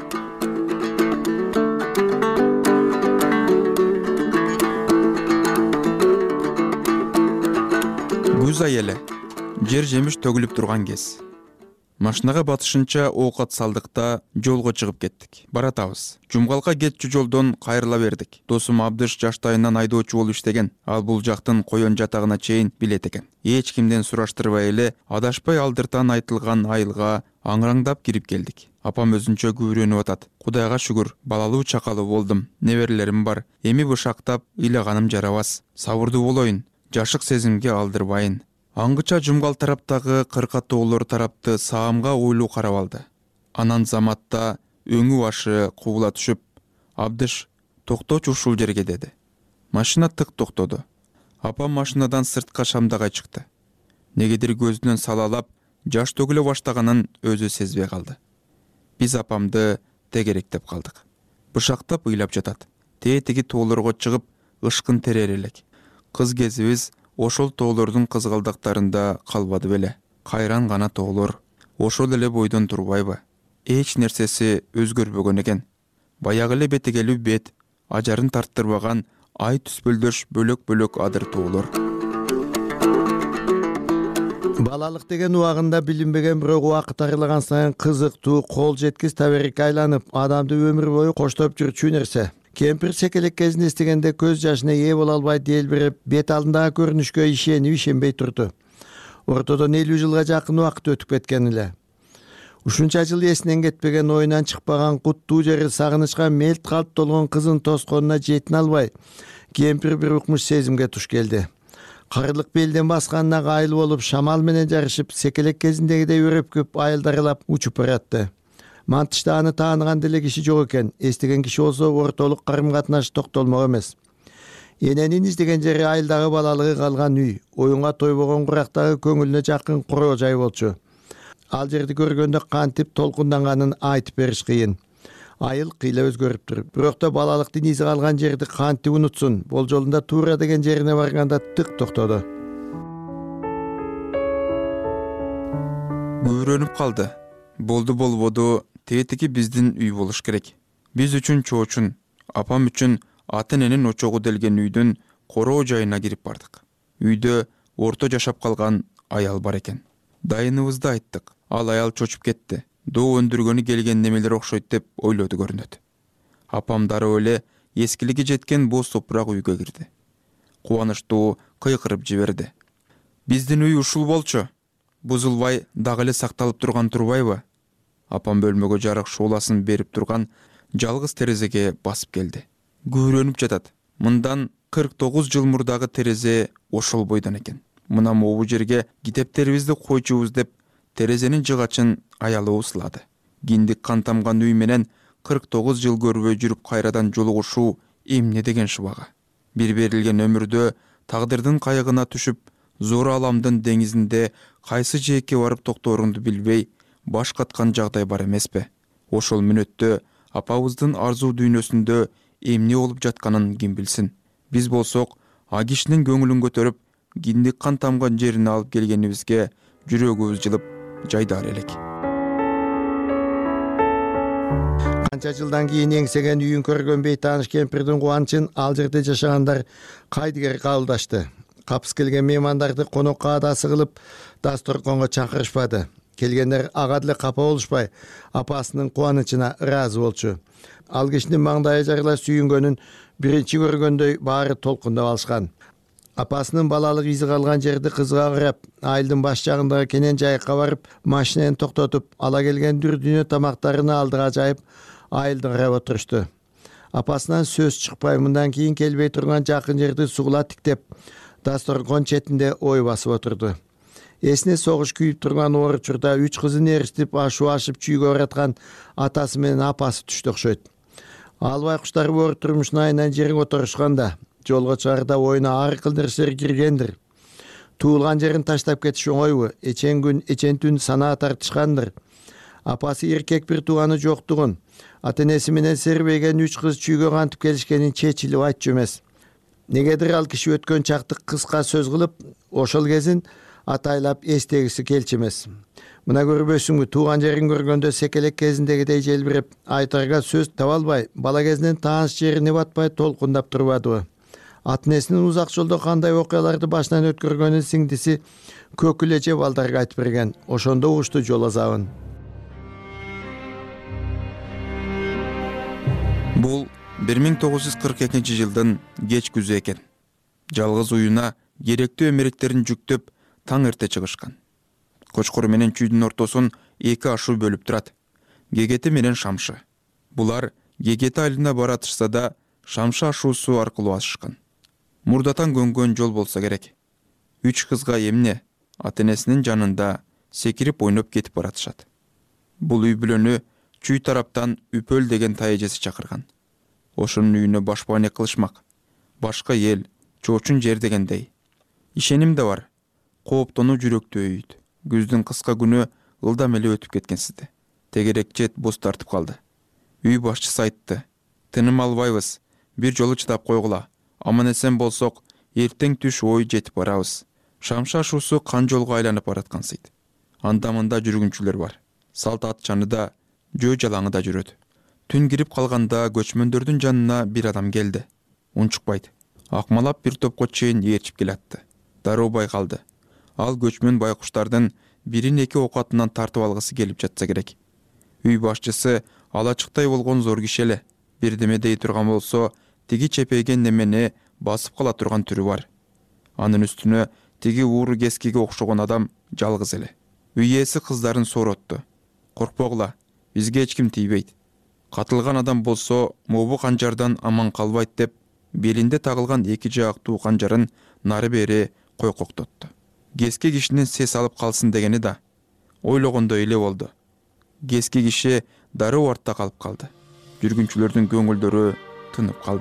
Күз айылы жер жемиш төгүлүп турган кез. Машинага батышынча оокат салдык да жолго чыгып кеттик. Баратабыз. Жумгалка кетчү жолдон кайрыла бердик. Досум Абдыш жаштайынан айдоочу болуп иштеген. Ал бул жактын коен жатагына чейин билет экен. Эч кимден сураштырбай эле адашпай алдыртан айтылган айылга аңыраңдап кирип келдик. Апам өзүнчө күбүрөнүп атат. Кудайга шүгүр, балалуу чакалуу болдум. Неберелерим бар. Эми бышактап ыйлаганым жарабас. Сабырдуу болоюн. Жашык сезимге алдырбайын. Аңгыча жумгал тараптагы кыркатоолор тарапты саамга ойлуу карап алды. Анан заматта өңү башы кубула түшүп, Абдыш, токточу ушул жерге деди. Машина тык токтоду. Апам машинадан сыртка шамдагай чыкты. Негедир көзүнөн салалап, жаш төгүлө баштаганын өзү сезбей калды. Биз апамды тегеректеп калдык. Бышактап ыйлап жатат. Тетиги тоолорго чыгып, ышкын терер элек. Кыз кезибиз ошол тоолордун кызгалдактарында калбады беле. Кайран гана тоолор. Ошол эле бойдон турбайбы? Эч нерсеси өзгөрбөгөн экен. Баягы эле бетегелүү бет, ажарын тарттырбаган ай түспөлдөш бөлөк-бөлөк адыр тоолор. Балалык деген убагында билинбеген бирок убакыт арылаган сайын кызыктуу, кол жеткис таберекке айланып, адамды өмүр бою коштоп жүрчү нерсе. Кемпир секелек кезин эстегенде көз жашына ээ боло албай делбирип, бет алдындагы көрүнүшкө ишенбей турду. Ортодон 50 жылга жакын убакыт өтүп кеткен эле. Ушунча жыл эсинен кетпеген, оюнан чыкпаган куттуу жери сагынычка мелт калып толгон кызын тосконуна жетине албай, кемпир бир укмуш сезимге туш келди. Карылык белден басканына кайыл болуп, шамал менен жарышып, секелек кезиндегидей өрөпкөп айылдарылап учуп баратты. Мантышта аны тааныган деле киши жок экен. Эстеген киши болсо ортолук карым-катнаш токтолмок эмес. Эненин издеген жери айылдагы балалыгы калган үй, оюнга тойбогон курактагы көңүлүнө жакын куроо жай болчу. Ал жерди көргөндө кантип толкунданганын айтып бериш кыйын. Айыл кыйла өзгөрүптүр. Бирок да балалыктын изи калган жерди кантип унутсун? Болжолунда туура деген жерине барганда тык токтоду. Күбүрөнүп калды. Болду болбоду, тетиги биздин үй болуш керек. Биз үчүн чоочун, апам үчүн ата-эненин очогу делген үйдүн короо жайына кирип бардык. Үйдө орто жашап калган аял бар экен. Дайыныбызды айттык. Ал аял чочуп кетти. Доо өндүргөнү келген немелер окшойт деп ойлоду көрүнөт. Апам дароо эле эскилиги жеткен боз топурак үйгө кирди. Кубанычтуу кыйкырып жиберди. Биздин үй ушул болчу. Бузулбай дагы эле сакталып турган турбайбы? Апам бөлмөгө жарык шууласын берип турган жалгыз терезеге басып келди. Күбүрөнүп жатат. Мындан 49 жыл мурдагы терезе ошол бойдон экен. Мына могу жерге китептерибизди койчубуз деп терезенин жыгачын аялыбыз сылады. Киндик кан тамган үй менен 49 жыл көрбөй жүрүп кайрадан жолугушуу эмне деген шыбага. Бир берилген өмүрдө тагдырдын кайыгына түшүп, зор аламдын деңизинде кайсы жээкке барып токтооруңду билбей баш каткан жагдай бар эмеспи? Ошол мүнөттө апабыздын арзуу дүйнөсүндө эмне болуп жатканын ким билсин? Биз болсок, а кишинин көңүлүн көтөрүп, киндик кан тамган жерине алып келгенибизге жүрөгүбүз жылып жайдар элек. Канча жылдан кийин эңсеген үйүн көргөн бейтааныш кемпирдин кубанычын ал жерде жашагандар кайдыгер кабылдашты. Капыс келген меймандарды конок каадасы кылып, дасторконго чакырышпады. келгендер ага деле капа болушпай апасынын кубанычына ыраазы болчу. Ал кишинин маңдайы жарыла сүйүнгөнүн биринчи көргөндөй баары толкундап алышкан. Апасынын балалык изи калган жерди кызга карап, айылдын баш жагындагы кенен жайыкка барып, машинени токтотуп, ала келген дүр дүйнө тамактарын алдыга жайып, айылды карап отурушту. Апасынан сөз чыкпай, мындан кийин келбей турган жакын жерди сугула тиктеп, дасторкон четинде ой басып отурду. Эсине согуш күйүп турган оор учурда 3 кызын эристип, ашуу ашып чүйгө бараткан атасы менен апасы түштү окшойт. Ал байкуштар оор турмушун айынан жериң отурушканда, жолго чыгарда оюна ар кыл нерселер киргендир. Туулган жерин таштап кетиш оңойбу? Эчен күн, эчен түн санаа тартышкандыр. Апасы эркек бир тууганы жоктугун, ата-энеси менен сербейген 3 кыз чүйгө кантип келишкенин чечилип айтчу эмес. Негедир ал киши өткөн чакты кыска сөз кылып, ошол кезин атайлап эстегиси келчү эмес. Мына көрбөсүңбү, тууган жерин көргөндө секелек кезиндегидей желбиреп, айтарга сөз таба албай, бала кезинен тааныш жерине батпай толкундап турбадыбы? Ата-энесинин узак жолдо кандай окуяларды башынан өткөргөнүн сиңдиси Көкүл эже балдарга айтып берген. Ошондо угушту жол азабын. Бул 1942 жылдын кеч күзү экен. Жалгыз уюна керектүү эмеректерин жүктөп таң эрте чыгышкан. Кочкор менен чүйдүн ортосун 2 ашуу бөлүп турат. Гегети менен Шамшы. Булар Гегети айылына баратышса да Шамшы ашуусу аркылуу асышкан. Мурдатан көнгөн жол болсо керек. 3 кызга эмне ата-энесинин жанында секирип ойноп кетип баратышат. Бул үй бүлөнү чүй тараптан Үпөл деген тайэжеси чакырган. Ошонун үйүнө башпаанек кылышмак. Башка эл, чоочун жер дегендей. Ишеним да бар. Кооптонуу жүрөктүү үйүт. Күздүн кыска күнү ылдам эле өтүп кеткенсизди. Тегерек жет боз тартып калды. Үй башчысы айтты: "Тыным албайбыз. Бир жолу чыдап койгула. Аман эсен болсок, эртең түш ой жетип барабыз." Шамшы ашуусу кан жолго айланып бараткансыйт. Анда-мында жүргүнчүлөр бар. Салт ат жанында, жөө жалаңы да жүрөт. Түн кирип калганда көчмөндөрдүн жанына бир адам келди. Унчукпайт. Акмалап бир топко чейин ээрчип келатты. Дароо байкалды. Ал көчмөн байкуштардын бирин 2 окатынан тартып алгысы келип жатса керек. Үй башчысы алачыктай болгон зор киши эле. Бирдеме дей турган болсо, тиги чепейген немени басып кала турган түрү бар. Анын үстүнө тиги ууру кескиге окшогон адам жалгыз эле. Үй ээси кыздарын соротту: "Коркпогула, бизге эч ким тийбейт. Катылган адам болсо, мобу канжардан аман калбайт" деп, белинде тагылган 2 жаактуу канжарын нары бери койкоктотту. Кески кишинин сес алып калсын дегени да ойлогондой эле болду. Кески киши дароо артта калып калды. Жүргүнчүлөрдүн көңүлдөрү тынып калды.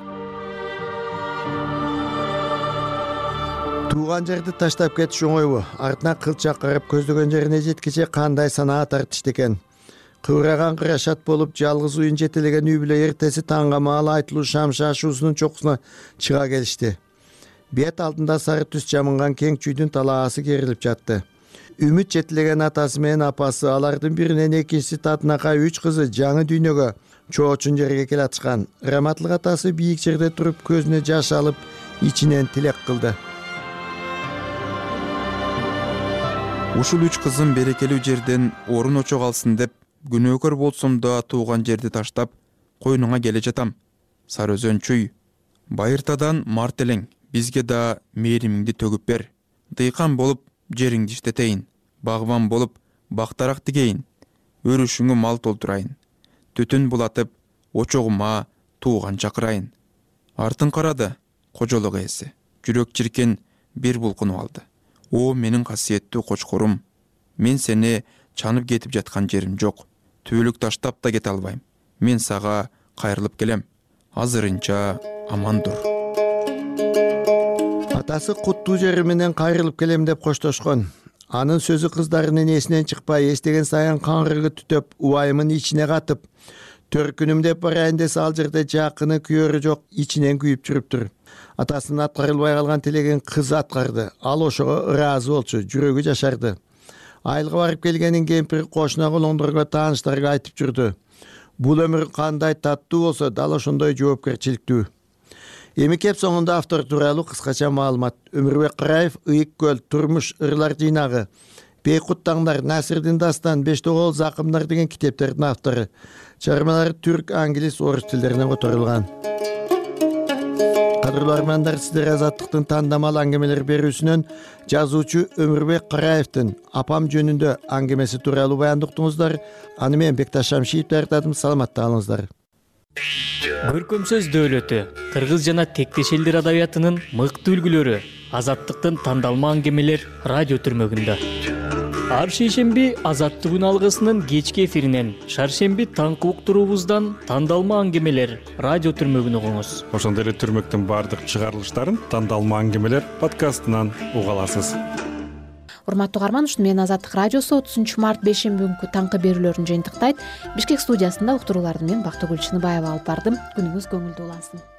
Тууган жерди таштап кетиш оңойбу? Артына кылчак карап көздөгөн жерине жеткиче кандай санаа тартышты экен. Кыбыраган кырашат болуп, жалгыз уюн жетелеген үй бүлө эртеси таңга маал айтылуу Шамшы ашуусунун чокусуна чыга келишти. Бет алдында сары түс жамынган кең чүйдүн талаасы керилип жатты. Үмүт жетилеген атасы менен апасы, алардын биринен экинчиси татынакай 3 кызы жаңы дүйнөгө, чоочун жерге келатышкан. Раматлык атасы бийик жерде туруп, көзүнө жаш алып, ичинен тилек кылды. Ушул 3 кызым берекелүү жерден орун очо калсын деп, күнөөкөр болсом да тууган жерди таштап, койнуңа келе жатам. Сары өзөн чүй. Байыртадан март элең, бизге да мээримиңди төгүп бер. Дыйкан болуп жериңди иштетейин. Багбан болуп бактарак тигейин. Өрүшүңө мал толтурайын. Түтүн булатып, очогума тууган чакырайын. Артын карады, кожолук ээси. Жүрөк чиркен бир булкунуп алды. О, менин касиеттүү кочкорум. Мен сени чанып кетип жаткан жерим жок. Түбөлүк таштап да кете албайм. Мен сага кайрылып келем. Азырынча аман тур. Атасы куттуу жери менен кайрылып келем деп коштошкон. Анын сөзү кыздарынын эсинен чыкпай, эстеген сайын каңгырыгы түтөп, убайымын ичине катып, төркүнүм деп барайын десе ал жерде жакыны күйөрү жок, ичинен күйүп жүрүптүр. Атасынын аткарылбай калган тилегин кыз аткарды. Ал ошого ыраазы болчу, жүрөгү жашарды. Айылга барып келгенин кемпир кошуна колоңдорго, тааныштарга айтып жүрдү. Бул өмүр кандай таттуу болсо, дал ошондой жоопкерчиликтүү. Эми кеп соңунда автор тууралуу кыскача маалымат. Өмүрбек Караев, Ыйык көл, турмуш ырлар жыйнагы. Бейкут таңдар, Насирдин Дастан, Бештоғол Закымдар деген китептердин автору. Чыгармалары түрк, англис, орыс тилдеринен которулган. Кадырлуу армандар, сиздер Азаттыктын тандамал аңгемелер берүүсүнөн жазуучу Өмүрбек Караевдин апам жөнүндө аңгемеси тууралуу баянды уктуңуздар. Аны мен Бекташ Шамшиев даярдадым. Саламатта калыңыздар. Көркөм сөз дөөлөтү, кыргыз жана тектеш элдер адабиятынын мыкты үлгүлөрү Азаттыктын тандалма аңгемелер радио түрмөгүндө. Ар шейшемби Азаттыгүн алгысынын кечки эфиринен, шаршемби таңкы уктуруубуздан тандалма аңгемелер радио түрмөгүн угуңуз. Ошондой эле түрмөктүн баардык чыгарылыштарын тандалма аңгемелер подкастынан уга аласыз. Урматтуу угарман, ушуну менен Азаттык радиосу 30 март бейшемби күнкү таңкы берүүлөрүн жыйынтыктайт. Бишкек студиясында уктурууларды мен Бактыгүл Чыныбаева алып бардым. Күнүңүз көңүлдүү улансын.